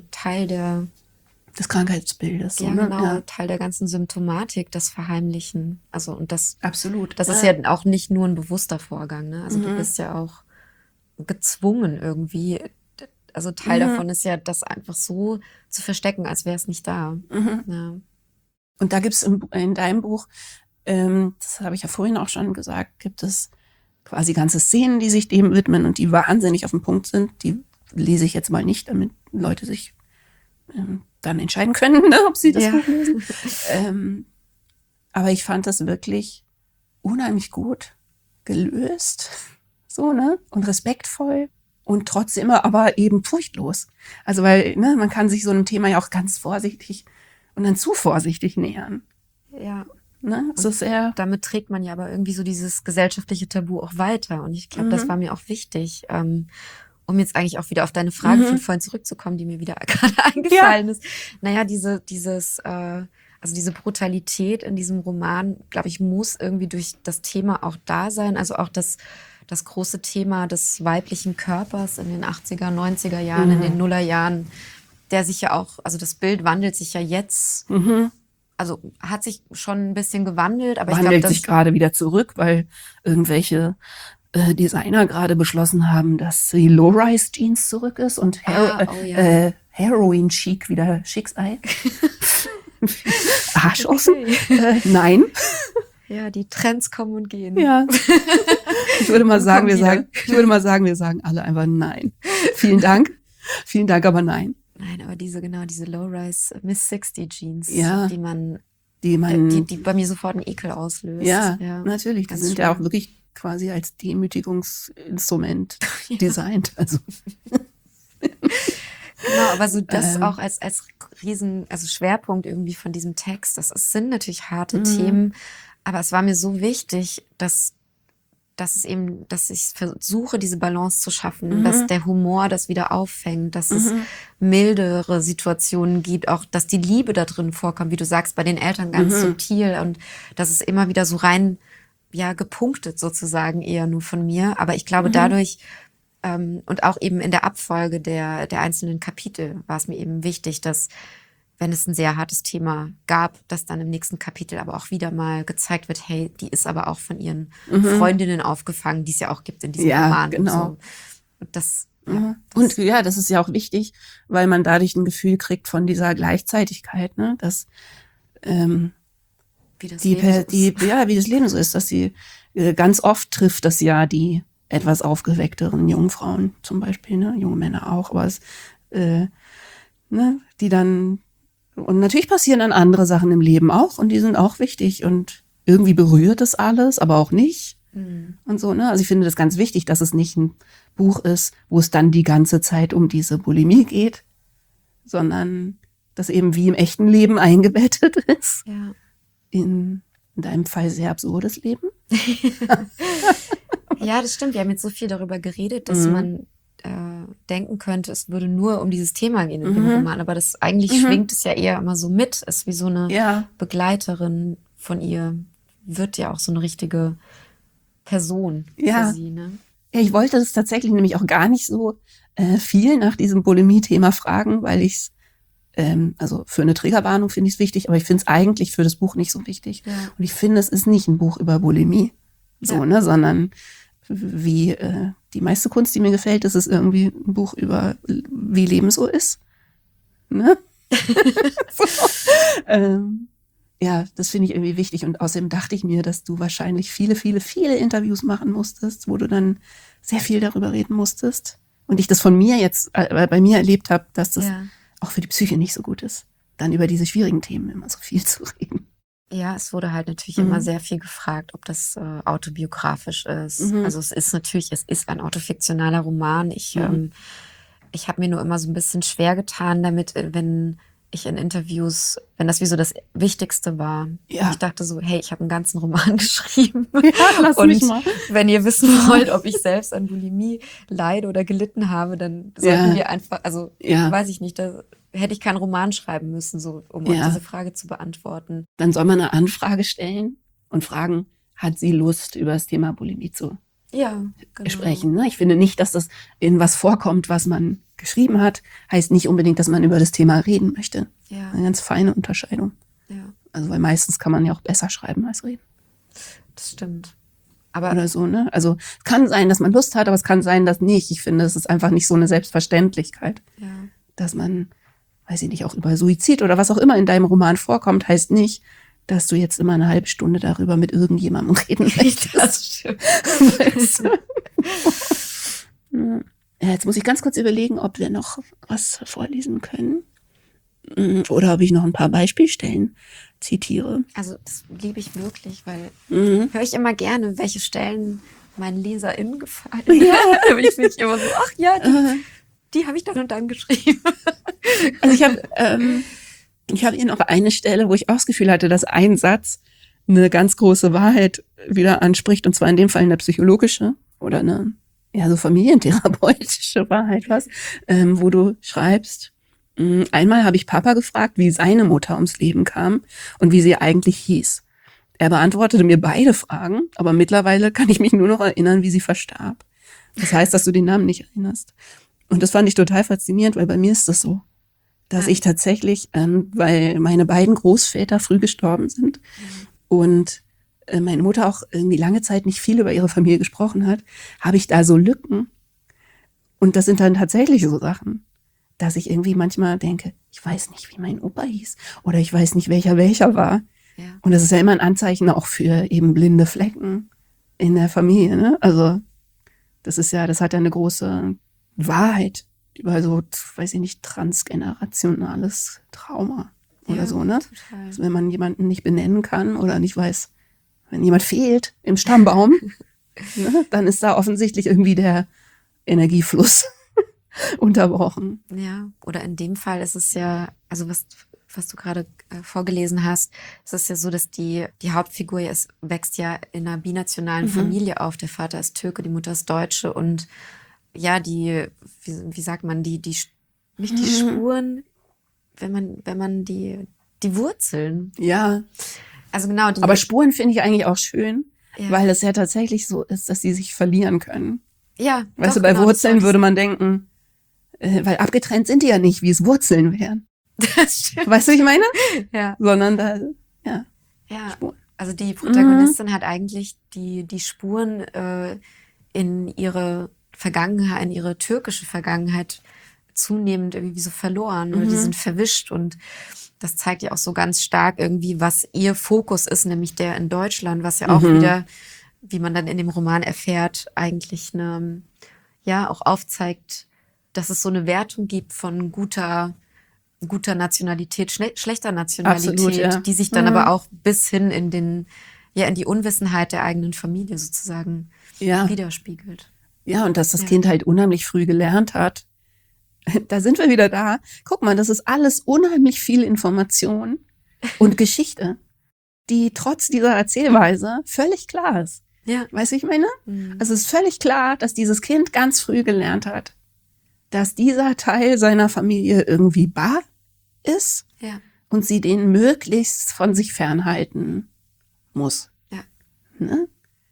S1: des Krankheitsbildes.
S2: Ja,
S1: so, ne?
S2: genau, Teil der ganzen Symptomatik, das Verheimlichen. Also und das
S1: absolut.
S2: Das ist ja auch nicht nur ein bewusster Vorgang, ne? Also du bist ja auch gezwungen irgendwie. Also Teil davon ist ja, das einfach so zu verstecken, als wäre es nicht da. Ja.
S1: Und da gibt's in deinem Buch, das habe ich ja vorhin auch schon gesagt, gibt es quasi ganze Szenen, die sich dem widmen und die wahnsinnig auf den Punkt sind. Die lese ich jetzt mal nicht, damit Leute sich dann entscheiden können, ne, ob sie das Buch lesen. Aber ich fand das wirklich unheimlich gut gelöst, so, ne, und respektvoll. Und trotzdem aber eben furchtlos. Also weil, ne, man kann sich so einem Thema ja auch ganz vorsichtig und dann zu vorsichtig nähern.
S2: Ja.
S1: Ne? Das ist sehr.
S2: Damit trägt man ja aber irgendwie so dieses gesellschaftliche Tabu auch weiter. Und ich glaube, das war mir auch wichtig, um jetzt eigentlich auch wieder auf deine Frage von vorhin zurückzukommen, die mir wieder gerade eingefallen ist. Naja, diese Brutalität in diesem Roman, glaube ich, muss irgendwie durch das Thema auch da sein. Also auch, dass das große Thema des weiblichen Körpers in den 80er, 90er Jahren, in den Nullerjahren, der sich ja auch, also das Bild wandelt sich ja jetzt, also hat sich schon ein bisschen gewandelt, aber
S1: wandelt
S2: ich glaube,
S1: sich gerade wieder zurück, weil irgendwelche Designer gerade beschlossen haben, dass die Low-Rise-Jeans zurück ist und Heroin-Chic wieder schick sei. Arsch offen? Nein.
S2: Ja, die Trends kommen und gehen.
S1: Ja. Ich würde mal sagen, wir sagen alle einfach nein. Vielen Dank, aber nein.
S2: Nein, aber diese Low-Rise Miss 60 Jeans,
S1: Ja.
S2: die bei mir sofort einen Ekel auslöst.
S1: Ja, natürlich. Die
S2: Ganz
S1: sind ja auch
S2: schlimm.
S1: wirklich quasi als Demütigungsinstrument designt. Also
S2: Genau, aber so das auch als also Schwerpunkt irgendwie von diesem Text. Das sind natürlich harte Themen, aber es war mir so wichtig, dass ich versuche, diese Balance zu schaffen, dass der Humor das wieder auffängt, dass es mildere Situationen gibt, auch, dass die Liebe da drin vorkommt, wie du sagst, bei den Eltern ganz subtil und dass es immer wieder so rein, ja, gepunktet sozusagen eher nur von mir. Aber ich glaube, dadurch, und auch eben in der Abfolge der einzelnen Kapitel war es mir eben wichtig, dass, wenn es ein sehr hartes Thema gab, dass dann im nächsten Kapitel aber auch wieder mal gezeigt wird, hey, die ist aber auch von ihren Freundinnen aufgefangen, die es ja auch gibt in diesem Roman.
S1: Genau.
S2: Und so. Und das,
S1: und ja, das ist ja auch wichtig, weil man dadurch ein Gefühl kriegt von dieser Gleichzeitigkeit, ne? Dass
S2: wie das Leben so ist.
S1: wie das Leben so ist, dass sie ganz oft trifft das ja die etwas aufgeweckteren jungen Frauen zum Beispiel, ne? Junge Männer auch, aber es, die dann, und natürlich passieren dann andere Sachen im Leben auch und die sind auch wichtig und irgendwie berührt es alles, aber auch nicht und so, ne? Also ich finde das ganz wichtig, dass es nicht ein Buch ist, wo es dann die ganze Zeit um diese Bulimie geht, sondern das eben wie im echten Leben eingebettet ist.
S2: Ja.
S1: In deinem Fall sehr absurdes Leben.
S2: Ja, das stimmt. Wir haben jetzt so viel darüber geredet, dass man denken könnte, es würde nur um dieses Thema gehen in dem Roman. Aber das eigentlich schwingt es ja eher immer so mit. Es ist wie so eine Begleiterin von ihr. Wird ja auch so eine richtige Person für sie. Ne?
S1: Ja, ich wollte das tatsächlich nämlich auch gar nicht so viel nach diesem Bulimie-Thema fragen, weil ich es also für eine Triggerwarnung finde ich es wichtig, aber ich finde es eigentlich für das Buch nicht so wichtig. Ja. Und ich finde, es ist nicht ein Buch über Bulimie, sondern wie die meiste Kunst, die mir gefällt, ist es irgendwie ein Buch über, wie Leben so ist. Ne? Ja, das finde ich irgendwie wichtig. Und außerdem dachte ich mir, dass du wahrscheinlich viele, viele, viele Interviews machen musstest, wo du dann sehr viel darüber reden musstest. Und ich das von mir jetzt bei mir erlebt habe, dass das auch für die Psyche nicht so gut ist, dann über diese schwierigen Themen immer so viel zu reden.
S2: Ja, es wurde halt natürlich immer sehr viel gefragt, ob das autobiografisch ist. Also es ist ein autofiktionaler Roman. Ich habe mir nur immer so ein bisschen schwer getan damit, wenn ich in Interviews, wenn das wie so das Wichtigste war. Ja. Ich dachte so, hey, ich habe einen ganzen Roman geschrieben. Ja, lass mich mal. Wenn ihr wissen wollt, ob ich selbst an Bulimie leide oder gelitten habe, dann sollten wir einfach, also weiß ich nicht, da hätte ich keinen Roman schreiben müssen, so um euch diese Frage zu beantworten.
S1: Dann soll man eine Anfrage stellen und fragen, hat sie Lust, über das Thema Bulimie zu sprechen. Ne? Ich finde nicht, dass das in was vorkommt, was man geschrieben hat, heißt nicht unbedingt, dass man über das Thema reden möchte. Ja. Eine ganz feine Unterscheidung. Ja. Also weil meistens kann man ja auch besser schreiben als reden.
S2: Das stimmt. Aber
S1: oder so, ne? Also es kann sein, dass man Lust hat, aber es kann sein, dass nicht. Ich finde, es ist einfach nicht so eine Selbstverständlichkeit, dass man, weiß ich nicht, auch über Suizid oder was auch immer in deinem Roman vorkommt, heißt nicht, dass du jetzt immer eine halbe Stunde darüber mit irgendjemandem reden möchtest.
S2: Das stimmt.
S1: Weißt du? Jetzt muss ich ganz kurz überlegen, ob wir noch was vorlesen können. Oder ob ich noch ein paar Beispielstellen zitiere.
S2: Also das liebe ich wirklich, weil höre ich immer gerne, welche Stellen meinen LeserInnen gefallen. Ja. Da bin ich nicht immer so, ach ja, die habe ich dann und dann geschrieben.
S1: Also ich habe hier noch eine Stelle, wo ich auch das Gefühl hatte, dass ein Satz eine ganz große Wahrheit wieder anspricht, und zwar in dem Fall eine psychologische oder eine so familientherapeutische Wahrheit, wo du schreibst, einmal habe ich Papa gefragt, wie seine Mutter ums Leben kam und wie sie eigentlich hieß. Er beantwortete mir beide Fragen, aber mittlerweile kann ich mich nur noch erinnern, wie sie verstarb. Das heißt, dass du den Namen nicht erinnerst. Und das fand ich total faszinierend, weil bei mir ist das so, dass ich tatsächlich, weil meine beiden Großväter früh gestorben sind und meine Mutter auch irgendwie lange Zeit nicht viel über ihre Familie gesprochen hat, habe ich da so Lücken. Und das sind dann tatsächlich so Sachen, dass ich irgendwie manchmal denke, ich weiß nicht, wie mein Opa hieß oder ich weiß nicht, welcher war. Ja. Und das ist ja immer ein Anzeichen auch für eben blinde Flecken in der Familie, ne? Also das hat ja eine große Wahrheit über so, weiß ich nicht, transgenerationales Trauma oder so, ne? Also wenn man jemanden nicht benennen kann oder nicht weiß, wenn jemand fehlt im Stammbaum, ne, dann ist da offensichtlich irgendwie der Energiefluss unterbrochen.
S2: Ja, oder in dem Fall ist es ja, also was du gerade vorgelesen hast, es ist ja so, dass die Hauptfigur wächst ja in einer binationalen Familie auf. Der Vater ist Türke, die Mutter ist Deutsche und ja, wie sagt man, nicht die Spuren, wenn man die Wurzeln.
S1: Ja.
S2: Also genau.
S1: Aber Spuren finde ich eigentlich auch schön, weil es ja tatsächlich so ist, dass sie sich verlieren können.
S2: Ja.
S1: Weißt du, bei Wurzeln würde man denken, weil abgetrennt sind die ja nicht, wie es Wurzeln wären.
S2: Das stimmt.
S1: Weißt du, wie ich meine?
S2: Ja.
S1: Sondern da, Spuren.
S2: Also die Protagonistin hat eigentlich die Spuren in ihre Vergangenheit, in ihre türkische Vergangenheit zunehmend irgendwie so verloren. Oder die sind verwischt und das zeigt ja auch so ganz stark irgendwie, was ihr Fokus ist, nämlich der in Deutschland, was ja auch wieder, wie man dann in dem Roman erfährt, eigentlich auch aufzeigt, dass es so eine Wertung gibt von guter Nationalität, schlechter Nationalität, absolut, die sich dann aber auch bis hin in die Unwissenheit der eigenen Familie sozusagen widerspiegelt.
S1: Ja, und dass das Kind halt unheimlich früh gelernt hat. Da sind wir wieder da. Guck mal, das ist alles unheimlich viel Information und Geschichte, die trotz dieser Erzählweise völlig klar ist.
S2: Ja.
S1: Weißt du, ich meine? Also es ist völlig klar, dass dieses Kind ganz früh gelernt hat, dass dieser Teil seiner Familie irgendwie bar ist und sie den möglichst von sich fernhalten muss.
S2: Ja.
S1: Ne?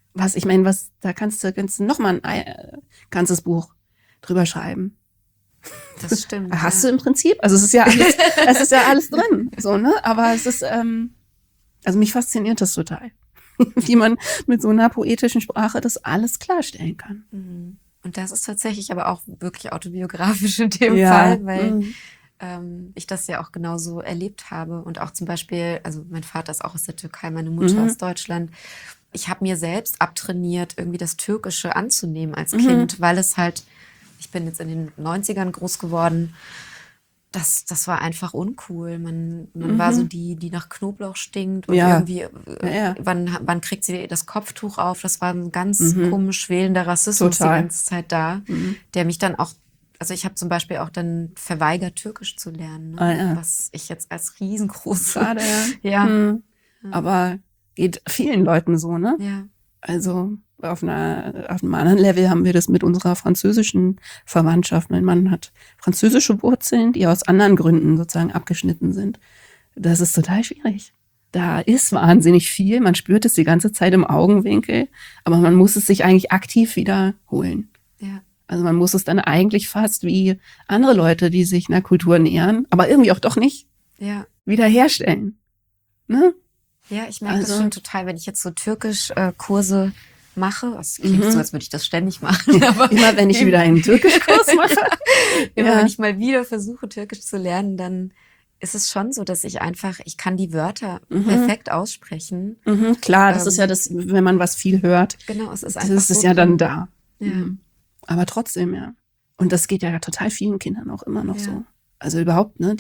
S1: Da kannst du noch mal ein ganzes Buch drüber schreiben.
S2: Das stimmt.
S1: Hast du im Prinzip? Also es ist ja alles drin, so, ne? Aber es ist, also mich fasziniert das total, wie man mit so einer poetischen Sprache das alles klarstellen kann.
S2: Und das ist tatsächlich aber auch wirklich autobiografisch in dem Fall, weil ich das ja auch genauso erlebt habe. Und auch zum Beispiel, also mein Vater ist auch aus der Türkei, meine Mutter aus Deutschland. Ich habe mir selbst abtrainiert, irgendwie das Türkische anzunehmen als Kind, weil es halt, ich bin jetzt in den 90ern groß geworden, das war einfach uncool. Man war so die nach Knoblauch stinkt und irgendwie, wann kriegt sie das Kopftuch auf? Das war ein ganz komisch schwelender Rassismus die ganze Zeit da, der mich dann auch, also ich habe zum Beispiel auch dann verweigert, Türkisch zu lernen, ne? Was ich jetzt als riesengroße...
S1: Schade, aber geht vielen Leuten so, ne?
S2: Ja.
S1: Also auf einem anderen Level haben wir das mit unserer französischen Verwandtschaft. Mein Mann hat französische Wurzeln, die aus anderen Gründen sozusagen abgeschnitten sind. Das ist total schwierig. Da ist wahnsinnig viel, man spürt es die ganze Zeit im Augenwinkel, aber man muss es sich eigentlich aktiv wiederholen.
S2: Ja.
S1: Also man muss es dann eigentlich fast wie andere Leute, die sich einer Kultur nähern, aber irgendwie auch doch nicht, wiederherstellen. Ne?
S2: Ja, ich merke das schon total, wenn ich jetzt so Türkisch-Kurse mache. Es klingt so, als würde ich das ständig machen. Aber
S1: immer wenn ich wieder einen Türkisch-Kurs mache.
S2: Wenn ich mal wieder versuche, Türkisch zu lernen, dann ist es schon so, dass ich kann die Wörter perfekt aussprechen.
S1: Klar, das ist ja das, wenn man was viel hört.
S2: Genau, es ist einfach
S1: das ist so ja dann da.
S2: Ja.
S1: Aber trotzdem, Und das geht ja total vielen Kindern auch immer noch so. Also überhaupt, ne,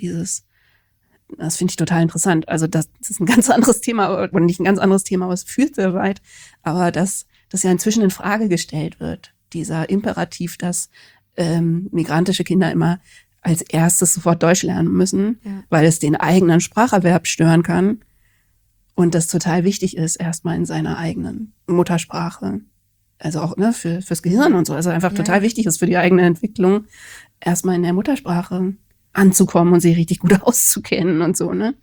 S1: das finde ich total interessant. Also das ist ein ganz anderes Thema, oder nicht ein ganz anderes Thema, aber es führt sehr weit. Aber dass das ja inzwischen in Frage gestellt wird, dieser Imperativ, dass migrantische Kinder immer als erstes sofort Deutsch lernen müssen, weil es den eigenen Spracherwerb stören kann. Und das total wichtig ist, erstmal in seiner eigenen Muttersprache. Also auch fürs Gehirn und so. Also einfach total wichtig ist für die eigene Entwicklung, erstmal in der Muttersprache anzukommen und sich richtig gut auszukennen und so, ne?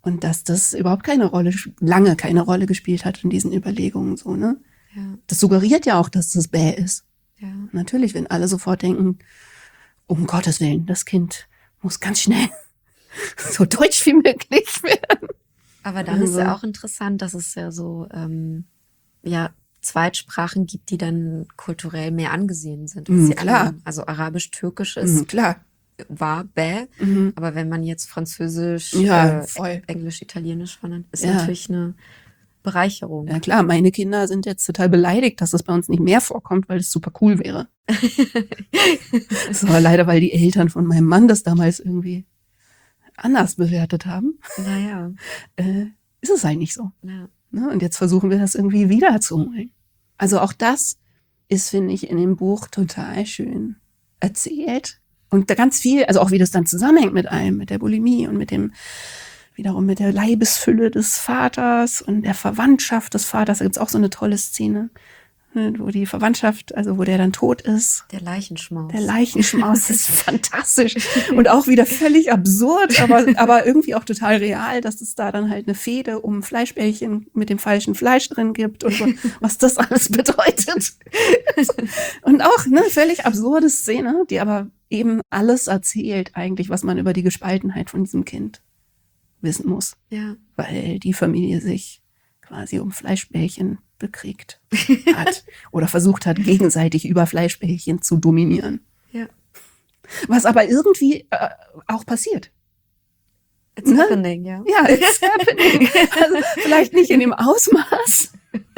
S1: Und dass das überhaupt lange keine Rolle gespielt hat in diesen Überlegungen, so, ne?
S2: Ja.
S1: Das suggeriert ja auch, dass das bäh ist.
S2: Ja.
S1: Natürlich, wenn alle sofort denken, um Gottes Willen, das Kind muss ganz schnell so deutsch wie möglich werden.
S2: Aber dann ist ja auch interessant, dass es ja so Zweitsprachen gibt, die dann kulturell mehr angesehen sind.
S1: Klar.
S2: Also Arabisch-Türkisch ist
S1: Klar.
S2: war bäh, aber wenn man jetzt Französisch,
S1: voll.
S2: Englisch, Italienisch vernannt, ist
S1: Ja.
S2: natürlich eine Bereicherung.
S1: Ja klar, meine Kinder sind jetzt total beleidigt, dass das bei uns nicht mehr vorkommt, weil es super cool wäre. Das war leider, weil die Eltern von meinem Mann das damals irgendwie anders bewertet haben.
S2: Naja.
S1: Ist es halt nicht so.
S2: Ja.
S1: Ne? Und jetzt versuchen wir das irgendwie wiederzuholen. Also auch das ist, finde ich, in dem Buch total schön erzählt. Und da ganz viel, also auch wie das dann zusammenhängt mit allem, mit der Bulimie und wiederum mit der Leibesfülle des Vaters und der Verwandtschaft des Vaters. Da gibt's auch so eine tolle Szene, wo die Verwandtschaft, also wo der dann tot ist.
S2: Der Leichenschmaus.
S1: Der Leichenschmaus ist fantastisch und auch wieder völlig absurd, aber irgendwie auch total real, dass es da dann halt eine Fehde um Fleischbällchen mit dem falschen Fleisch drin gibt und so, was das alles bedeutet. Und auch eine völlig absurde Szene, die aber eben alles erzählt eigentlich, was man über die Gespaltenheit von diesem Kind wissen muss.
S2: Ja.
S1: Weil die Familie sich quasi um Fleischbällchen bekriegt hat oder versucht hat, gegenseitig über Fleischbällchen zu dominieren.
S2: Ja.
S1: Was aber irgendwie auch passiert.
S2: It's happening, ja.
S1: Ja, it's happening. Also vielleicht nicht in dem Ausmaß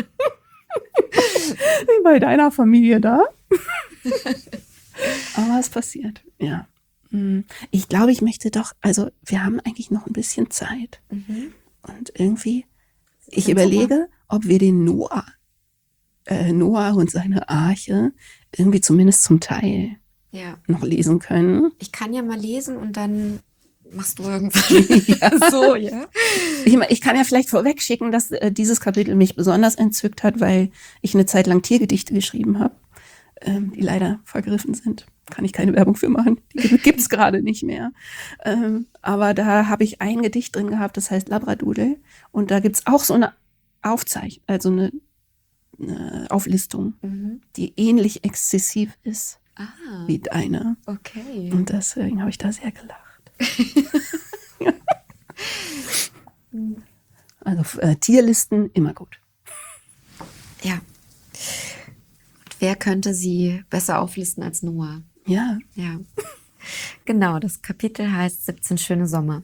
S1: wie bei deiner Familie da. Aber es passiert, ja. Ich glaube, ich möchte doch, also wir haben eigentlich noch ein bisschen Zeit. Und irgendwie, ich überlege, ob wir den Noah und seine Arche irgendwie zumindest zum Teil noch lesen können.
S2: Ich kann ja mal lesen und dann machst du irgendwas. So, ja.
S1: Ich kann ja vielleicht vorweg schicken, dass dieses Kapitel mich besonders entzückt hat, weil ich eine Zeit lang Tiergedichte geschrieben habe, die leider vergriffen sind. Kann ich keine Werbung für machen. Die gibt's gerade nicht mehr. Aber da habe ich ein Gedicht drin gehabt, das heißt Labradudel. Und da gibt's auch so eine Aufzeichnung, also eine Auflistung, die ähnlich exzessiv ist wie deine.
S2: Okay.
S1: Und deswegen habe ich da sehr gelacht. Also Tierlisten immer gut.
S2: Ja. Und wer könnte sie besser auflisten als Noah?
S1: Ja.
S2: Ja. Genau, das Kapitel heißt 17 schöne Sommer.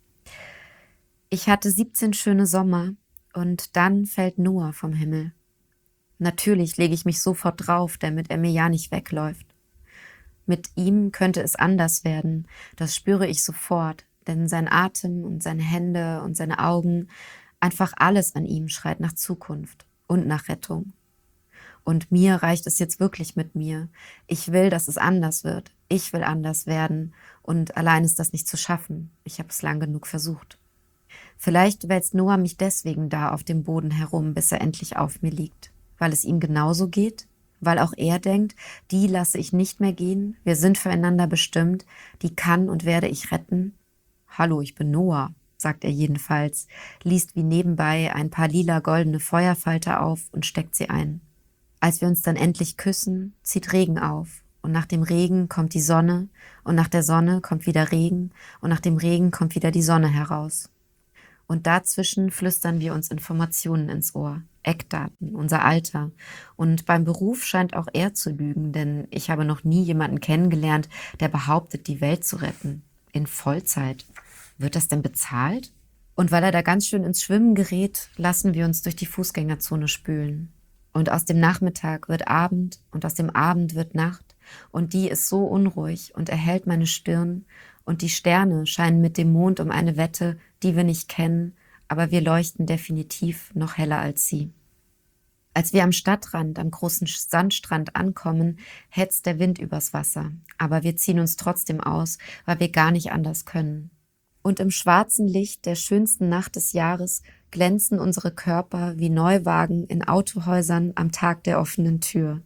S2: Ich hatte 17 schöne Sommer und dann fällt Noah vom Himmel. Natürlich lege ich mich sofort drauf, damit er mir ja nicht wegläuft. Mit ihm könnte es anders werden, das spüre ich sofort, denn sein Atem und seine Hände und seine Augen, einfach alles an ihm schreit nach Zukunft und nach Rettung. Und mir reicht es jetzt wirklich mit mir. Ich will, dass es anders wird. Ich will anders werden. Und allein ist das nicht zu schaffen. Ich habe es lang genug versucht. Vielleicht wälzt Noah mich deswegen da auf dem Boden herum, bis er endlich auf mir liegt. Weil es ihm genauso geht? Weil auch er denkt, die lasse ich nicht mehr gehen. Wir sind füreinander bestimmt. Die kann und werde ich retten. Hallo, ich bin Noah, sagt er jedenfalls, liest wie nebenbei ein paar lila-goldene Feuerfalter auf und steckt sie ein. Als wir uns dann endlich küssen, zieht Regen auf. Und nach dem Regen kommt die Sonne. Und nach der Sonne kommt wieder Regen. Und nach dem Regen kommt wieder die Sonne heraus. Und dazwischen flüstern wir uns Informationen ins Ohr. Eckdaten, unser Alter. Und beim Beruf scheint auch er zu lügen, denn ich habe noch nie jemanden kennengelernt, der behauptet, die Welt zu retten. In Vollzeit. Wird das denn bezahlt? Und weil er da ganz schön ins Schwimmen gerät, lassen wir uns durch die Fußgängerzone spülen. Und aus dem Nachmittag wird Abend und aus dem Abend wird Nacht. Und die ist so unruhig und erhellt meine Stirn. Und die Sterne scheinen mit dem Mond um eine Wette, die wir nicht kennen, aber wir leuchten definitiv noch heller als sie. Als wir am Stadtrand, am großen Sandstrand ankommen, hetzt der Wind übers Wasser. Aber wir ziehen uns trotzdem aus, weil wir gar nicht anders können. Und im schwarzen Licht der schönsten Nacht des Jahres glänzen unsere Körper wie Neuwagen in Autohäusern am Tag der offenen Tür.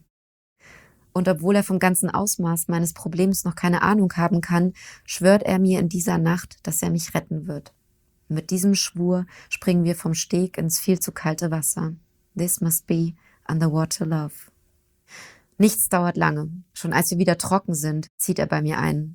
S2: Und obwohl er vom ganzen Ausmaß meines Problems noch keine Ahnung haben kann, schwört er mir in dieser Nacht, dass er mich retten wird. Mit diesem Schwur springen wir vom Steg ins viel zu kalte Wasser. This must be underwater love. Nichts dauert lange. Schon als wir wieder trocken sind, zieht er bei mir ein.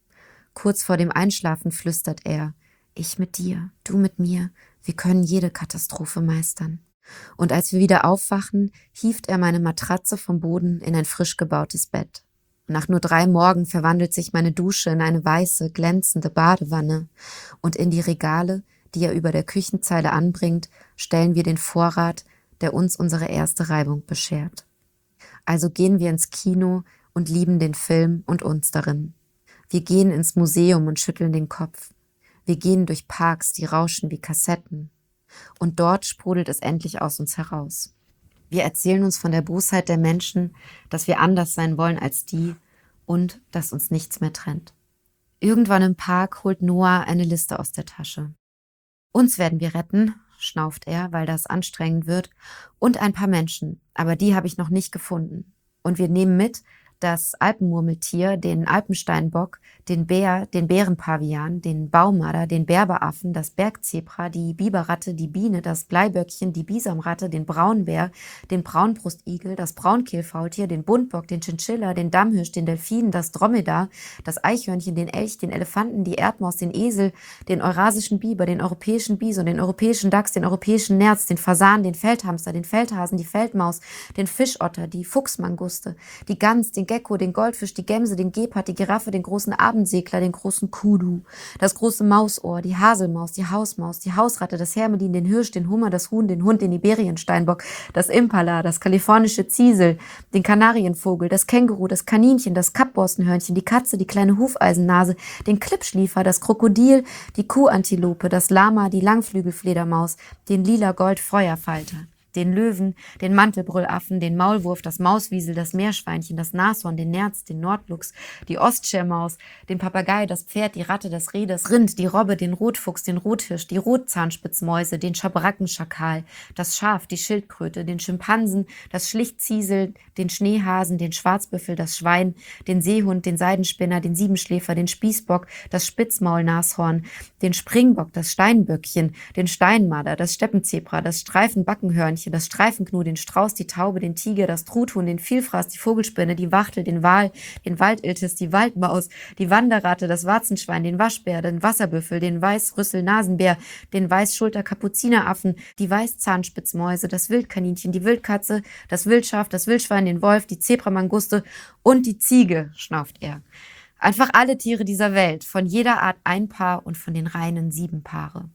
S2: Kurz vor dem Einschlafen flüstert er: Ich mit dir, du mit mir, wir können jede Katastrophe meistern. Und als wir wieder aufwachen, hieft er meine Matratze vom Boden in ein frisch gebautes Bett. Nach nur 3 Morgen verwandelt sich meine Dusche in eine weiße, glänzende Badewanne. Und in die Regale, die er über der Küchenzeile anbringt, stellen wir den Vorrat, der uns unsere erste Reibung beschert. Also gehen wir ins Kino und lieben den Film und uns darin. Wir gehen ins Museum und schütteln den Kopf. Wir gehen durch Parks, die rauschen wie Kassetten. Und dort sprudelt es endlich aus uns heraus. Wir erzählen uns von der Bosheit der Menschen, dass wir anders sein wollen als die und dass uns nichts mehr trennt. Irgendwann im Park holt Noah eine Liste aus der Tasche. Uns werden wir retten, schnauft er, weil das anstrengend wird, und ein paar Menschen, aber die habe ich noch nicht gefunden. Und wir nehmen mit das Alpenmurmeltier, den Alpensteinbock, den Bär, den Bärenpavian, den Baumarder, den Berberaffen, das Bergzebra, die Biberratte, die Biene, das Bleiböckchen, die Bisamratte, den Braunbär, den Braunbrustigel, das Braunkehlfaultier, den Buntbock, den Chinchilla, den Dammhirsch, den Delfin, das Dromedar, das Eichhörnchen, den Elch, den Elefanten, die Erdmaus, den Esel, den eurasischen Biber, den europäischen Bison, den europäischen Dachs, den europäischen Nerz, den Fasan, den Feldhamster, den Feldhasen, die Feldmaus, den Fischotter, die Fuchsmanguste, die Gans, den Gecko, den Goldfisch, die Gemse, den Gepard, die Giraffe, den großen Abendsegler, den großen Kudu, das große Mausohr, die Haselmaus, die Hausratte, das Hermelin, den Hirsch, den Hummer, das Huhn, den Hund, den Iberiensteinbock, das Impala, das kalifornische Ziesel, den Kanarienvogel, das Känguru, das Kaninchen, das Kappborstenhörnchen, die Katze, die kleine Hufeisennase, den Klippschliefer, das Krokodil, die Kuhantilope, das Lama, die Langflügelfledermaus, den lila Goldfeuerfalter, den Löwen, den Mantelbrüllaffen, den Maulwurf, das Mauswiesel, das Meerschweinchen, das Nashorn, den Nerz, den Nordluchs, die Ostschermaus, den Papagei, das Pferd, die Ratte, das Reh, das Rind, die Robbe, den Rotfuchs, den Rothirsch, die Rotzahnspitzmäuse, den Schabrackenschakal, das Schaf, die Schildkröte, den Schimpansen, das Schlichtziesel, den Schneehasen, den Schwarzbüffel, das Schwein, den Seehund, den Seidenspinner, den Siebenschläfer, den Spießbock, das Spitzmaulnashorn, den Springbock, das Steinböckchen, den Steinmarder, das Steppenzebra, das Streifenbackenhörnchen, das Streifenknu, den Strauß, die Taube, den Tiger, das Truthuhn, den Vielfraß, die Vogelspinne, die Wachtel, den Wal, den Waldiltis, die Waldmaus, die Wanderratte, das Warzenschwein, den Waschbär, den Wasserbüffel, den Weißrüssel-Nasenbär, den Weißschulter-Kapuzineraffen, die Weißzahnspitzmäuse, das Wildkaninchen, die Wildkatze, das Wildschaf, das Wildschwein, den Wolf, die Zebramanguste und die Ziege, schnauft er. Einfach alle Tiere dieser Welt, von jeder Art ein Paar und von den reinen 7 Paare.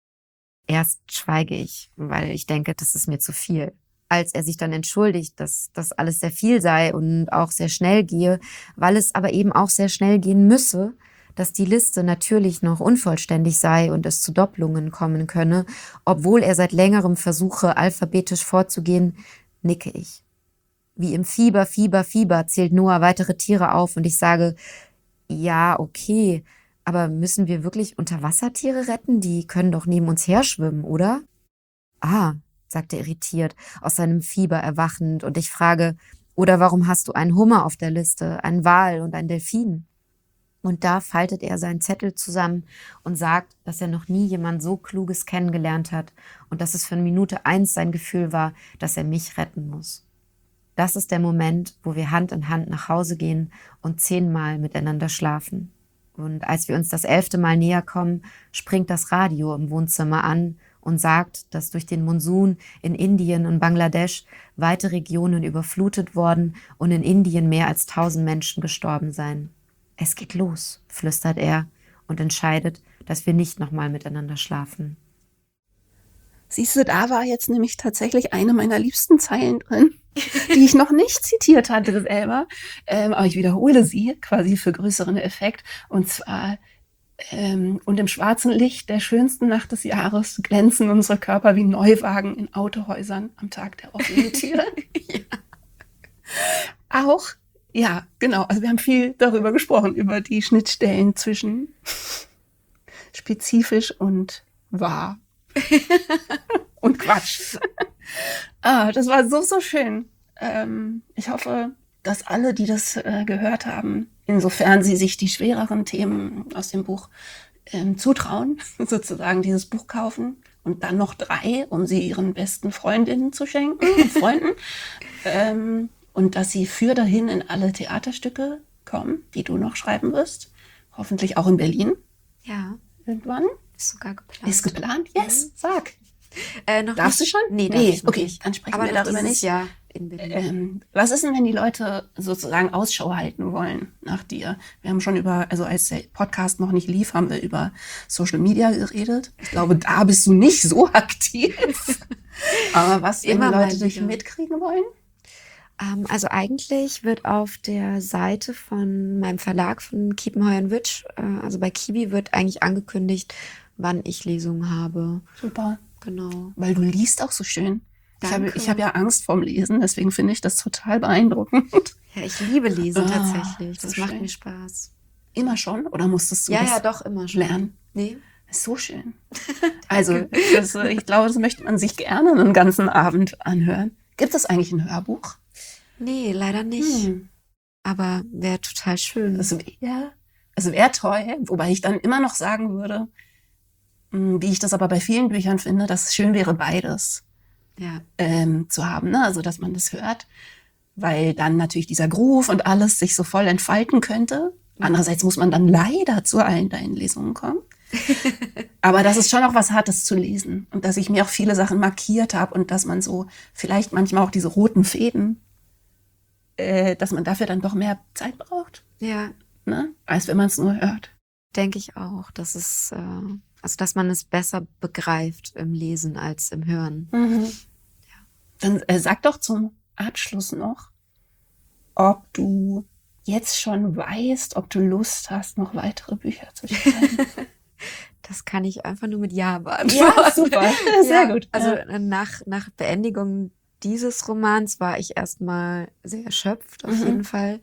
S2: Erst schweige ich, weil ich denke, das ist mir zu viel. Als er sich dann entschuldigt, dass das alles sehr viel sei und auch sehr schnell gehe, weil es aber eben auch sehr schnell gehen müsse, dass die Liste natürlich noch unvollständig sei und es zu Doppelungen kommen könne, obwohl er seit längerem versuche, alphabetisch vorzugehen, nicke ich. Wie im Fieber zählt Noah weitere Tiere auf und ich sage, ja, okay, aber müssen wir wirklich Unterwassertiere retten? Die können doch neben uns her schwimmen, oder? Ah, sagt er irritiert, aus seinem Fieber erwachend, und ich frage, oder warum hast du einen Hummer auf der Liste, einen Wal und einen Delfin? Und da faltet er seinen Zettel zusammen und sagt, dass er noch nie jemand so Kluges kennengelernt hat und dass es von Minute 1 sein Gefühl war, dass er mich retten muss. Das ist der Moment, wo wir Hand in Hand nach Hause gehen und 10-mal miteinander schlafen. Und als wir uns das 11. Mal näher kommen, springt das Radio im Wohnzimmer an und sagt, dass durch den Monsun in Indien und Bangladesch weite Regionen überflutet worden und in Indien mehr als 1000 Menschen gestorben seien. Es geht los, flüstert er und entscheidet, dass wir nicht nochmal miteinander schlafen.
S1: Siehst du, da war jetzt nämlich tatsächlich eine meiner liebsten Zeilen drin, die ich noch nicht zitiert hatte selber, aber ich wiederhole sie quasi für größeren Effekt. Und zwar, und im schwarzen Licht der schönsten Nacht des Jahres glänzen unsere Körper wie Neuwagen in Autohäusern am Tag der offenen Tür. Ja. Auch, ja, genau, also wir haben viel darüber gesprochen, über die Schnittstellen zwischen spezifisch und wahr. Und Quatsch. Das war so schön. Ich hoffe, dass alle, die das gehört haben, insofern sie sich die schwereren Themen aus dem Buch zutrauen, sozusagen dieses Buch kaufen und dann noch 3, um sie ihren besten Freundinnen zu schenken und Freunden. Und dass sie für dahin in alle Theaterstücke kommen, die du noch schreiben wirst. Hoffentlich auch in Berlin.
S2: Ja.
S1: Irgendwann.
S2: Ist sogar geplant.
S1: Ist geplant? Yes, sag.
S2: Noch
S1: Darfst
S2: nicht?
S1: du schon?
S2: Nee, darf ich noch
S1: okay,
S2: nicht.
S1: dann sprechen
S2: Aber
S1: wir
S2: noch
S1: darüber
S2: dieses
S1: nicht.
S2: Jahr in Berlin.
S1: Was ist denn, wenn die Leute sozusagen Ausschau halten wollen nach dir? Wir haben schon als der Podcast noch nicht lief, haben wir über Social Media geredet. Ich glaube, da bist du nicht so aktiv. Aber was, wenn
S2: Immer
S1: die
S2: mal
S1: Leute dich
S2: wieder.
S1: mitkriegen wollen?
S2: Also eigentlich wird auf der Seite von meinem Verlag, von Kiepenheuer & Witsch, also bei Kiwi, wird eigentlich angekündigt, wann ich Lesungen habe.
S1: Super.
S2: Genau.
S1: Weil du liest auch so schön.
S2: Danke.
S1: Ich hab ja Angst vorm Lesen, deswegen finde ich das total beeindruckend.
S2: Ja, ich liebe Lesen tatsächlich.
S1: so
S2: Das macht
S1: schön.
S2: mir Spaß.
S1: Immer schon? Oder musstest du
S2: Ja,
S1: das
S2: ja, doch, immer schon.
S1: lernen?
S2: Nee.
S1: Ist so schön. Also, ich glaube, das möchte man sich gerne einen ganzen Abend anhören. Gibt es eigentlich ein Hörbuch?
S2: Nee, leider nicht.
S1: Hm.
S2: Aber wäre total schön.
S1: Das wäre toll, wobei ich dann immer noch sagen würde, wie ich das aber bei vielen Büchern finde, dass es schön wäre, beides
S2: Ja.
S1: zu haben, ne? Also, dass man das hört, weil dann natürlich dieser Groove und alles sich so voll entfalten könnte. Andererseits muss man dann leider zu allen deinen Lesungen kommen. Aber das ist schon auch was Hartes zu lesen und dass ich mir auch viele Sachen markiert habe und dass man so vielleicht manchmal auch diese roten Fäden, dass man dafür dann doch mehr Zeit braucht,
S2: Ja,
S1: ne? Als wenn man es nur hört.
S2: denke ich auch. Das ist, also dass man es besser begreift im Lesen als im Hören.
S1: Dann sag doch zum Abschluss noch, ob du jetzt schon weißt, ob du Lust hast, noch weitere Bücher zu schreiben.
S2: Das kann ich einfach nur mit Ja beantworten.
S1: Ja, super. Sehr gut.
S2: Also
S1: Ja.
S2: nach Beendigung dieses Romans war ich erstmal sehr erschöpft, auf jeden Fall.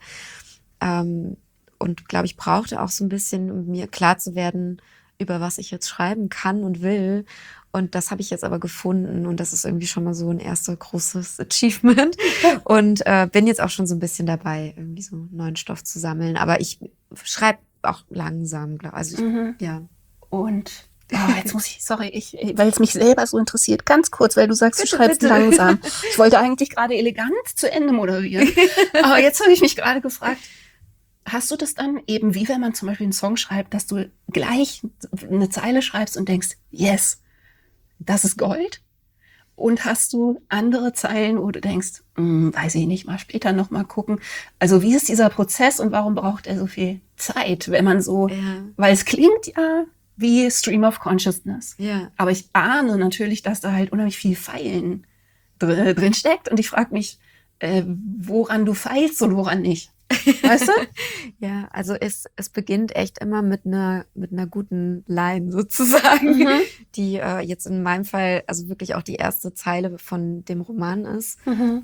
S2: Und glaube ich, brauchte auch so ein bisschen, um mir klar zu werden, über was ich jetzt schreiben kann und will. Und das habe ich jetzt aber gefunden. Und das ist irgendwie schon mal so ein erster großes Achievement. Und bin jetzt auch schon so ein bisschen dabei, irgendwie so neuen Stoff zu sammeln. Aber ich schreibe auch langsam, glaube ich. Also ja.
S1: Und jetzt muss ich, sorry, weil es mich selber so interessiert, ganz kurz, weil du sagst, du schreibst
S2: bitte.
S1: langsam. Ich wollte eigentlich gerade elegant zu Ende moderieren. Aber jetzt habe ich mich gerade gefragt, hast du das dann eben, wie wenn man zum Beispiel einen Song schreibt, dass du gleich eine Zeile schreibst und denkst, yes, das ist Gold? Und hast du andere Zeilen, wo du denkst, weiß ich nicht, mal später noch mal gucken. Also wie ist dieser Prozess und warum braucht er so viel Zeit, wenn man so,
S2: Ja.
S1: weil es klingt ja wie Stream of Consciousness.
S2: Ja.
S1: Aber ich ahne natürlich, dass da halt unheimlich viel Feilen drin steckt. Und ich frage mich, woran du feilst und woran nicht. Weißt du?
S2: Ja, also es beginnt echt immer mit einer guten Line sozusagen, die jetzt in meinem Fall also wirklich auch die erste Zeile von dem Roman ist.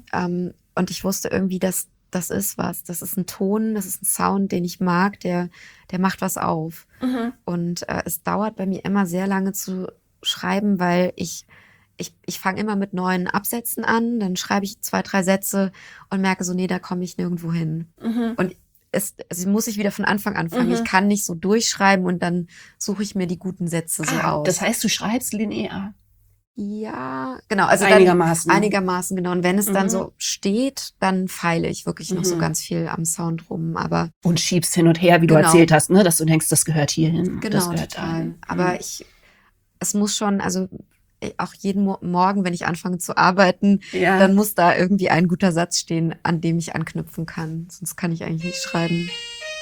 S2: Und ich wusste irgendwie, dass das ist was. Das ist ein Ton, das ist ein Sound, den ich mag, der macht was auf. Und es dauert bei mir immer sehr lange zu schreiben, weil ich fange immer mit neuen Absätzen an, dann schreibe ich 2, 3 Sätze und merke so, nee, da komme ich nirgendwo hin. Und es muss ich wieder von Anfang an anfangen. Ich kann nicht so durchschreiben und dann suche ich mir die guten Sätze so aus.
S1: Das heißt, du schreibst linear.
S2: Ja, genau. Also
S1: Einigermaßen.
S2: Einigermaßen, genau. Und wenn es dann so steht, dann feile ich wirklich noch so ganz viel am Sound rum. Aber
S1: und schiebst hin und her, wie du
S2: Genau.
S1: erzählt hast, ne? Dass du denkst, das gehört hierhin, das
S2: genau,
S1: gehört
S2: total.
S1: dahin.
S2: Aber es muss schon, also auch jeden Morgen, wenn ich anfange zu arbeiten,
S1: Ja.
S2: dann muss da irgendwie ein guter Satz stehen, an dem ich anknüpfen kann. Sonst kann ich eigentlich nicht schreiben.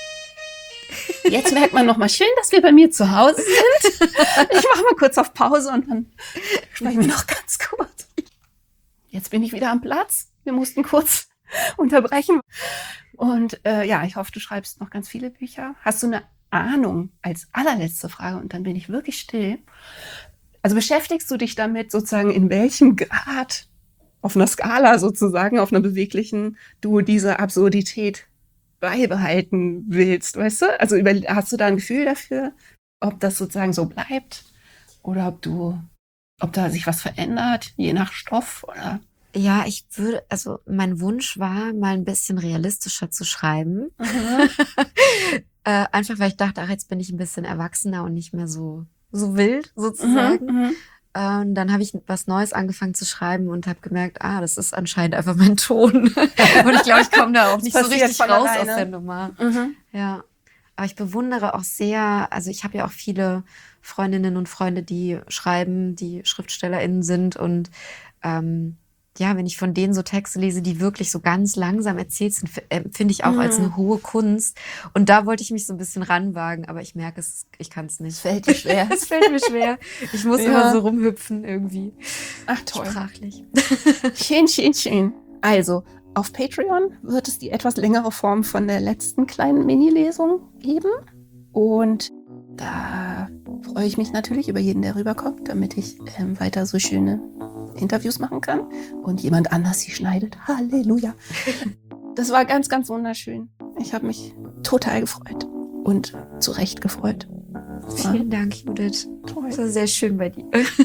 S1: Jetzt merkt man noch mal schön, dass wir bei mir zu Hause sind. Ich mache mal kurz auf Pause und dann sprechen wir noch ganz kurz. Jetzt bin ich wieder am Platz. Wir mussten kurz unterbrechen. Und ich hoffe, du schreibst noch ganz viele Bücher. Hast du eine Ahnung als allerletzte Frage und dann bin ich wirklich still. Also beschäftigst du dich damit sozusagen, in welchem Grad auf einer Skala sozusagen, auf einer beweglichen, du diese Absurdität beibehalten willst, weißt du? Also hast du da ein Gefühl dafür, ob das sozusagen so bleibt oder ob da sich was verändert, je nach Stoff oder?
S2: Ja, mein Wunsch war, mal ein bisschen realistischer zu schreiben. Einfach weil ich dachte, ach, jetzt bin ich ein bisschen erwachsener und nicht mehr so wild sozusagen. Und dann habe ich was Neues angefangen zu schreiben und habe gemerkt, das ist anscheinend einfach mein Ton. Und ich glaube, ich komme da auch nicht so richtig raus aus der Nummer. Ja. Aber ich bewundere auch sehr, also ich habe ja auch viele Freundinnen und Freunde, die schreiben, die SchriftstellerInnen sind. Und wenn ich von denen so Texte lese, die wirklich so ganz langsam erzählt sind, finde ich auch als eine hohe Kunst. Und da wollte ich mich so ein bisschen ranwagen, aber ich merke, ich kann es nicht.
S1: Es fällt dir schwer.
S2: Es fällt mir schwer. Ich muss immer so rumhüpfen irgendwie.
S1: Ach toll.
S2: Sprachlich.
S1: Schön. Also, auf Patreon wird es die etwas längere Form von der letzten kleinen Mini-Lesung geben. Und da freue ich mich natürlich über jeden, der rüberkommt, damit ich weiter so schöne Interviews machen kann und jemand anders sie schneidet. Halleluja. Das war ganz, ganz wunderschön. Ich habe mich total gefreut und zu Recht gefreut.
S2: Vielen Dank, Judith.
S1: Toll.
S2: Das war sehr schön bei dir.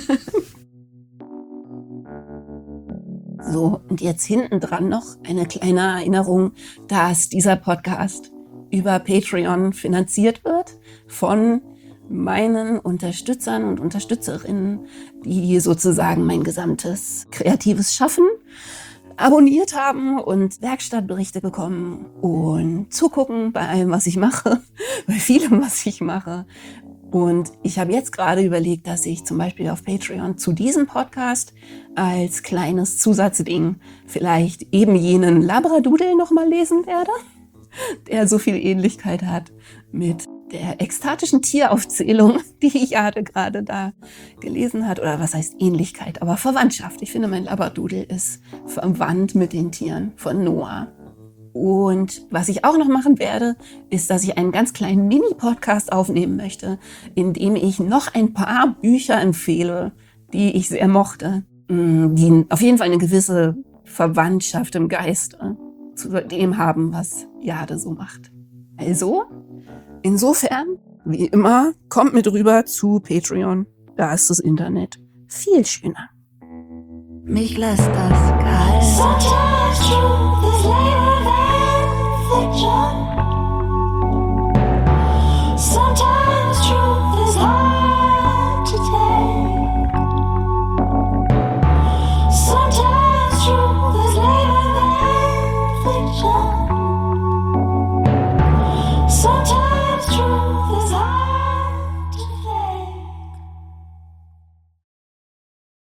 S1: So, und jetzt hinten dran noch eine kleine Erinnerung, dass dieser Podcast über Patreon finanziert wird von meinen Unterstützern und Unterstützerinnen, die sozusagen mein gesamtes kreatives Schaffen abonniert haben und Werkstattberichte bekommen und zugucken bei allem, was ich mache, bei vielem, was ich mache. Und ich habe jetzt gerade überlegt, dass ich zum Beispiel auf Patreon zu diesem Podcast als kleines Zusatzding vielleicht eben jenen Labradoodle nochmal lesen werde, der so viel Ähnlichkeit hat mit der ekstatischen Tieraufzählung, die ich gerade da gelesen hat. Oder was heißt Ähnlichkeit, aber Verwandtschaft. Ich finde, mein Labradoodle ist verwandt mit den Tieren von Noah. Und was ich auch noch machen werde, ist, dass ich einen ganz kleinen Mini-Podcast aufnehmen möchte, in dem ich noch ein paar Bücher empfehle, die ich sehr mochte, die auf jeden Fall eine gewisse Verwandtschaft im Geiste zu dem haben, was Jade so macht. Also, insofern, wie immer, kommt mit rüber zu Patreon. Da ist das Internet viel schöner.
S3: Mich lässt das kalt.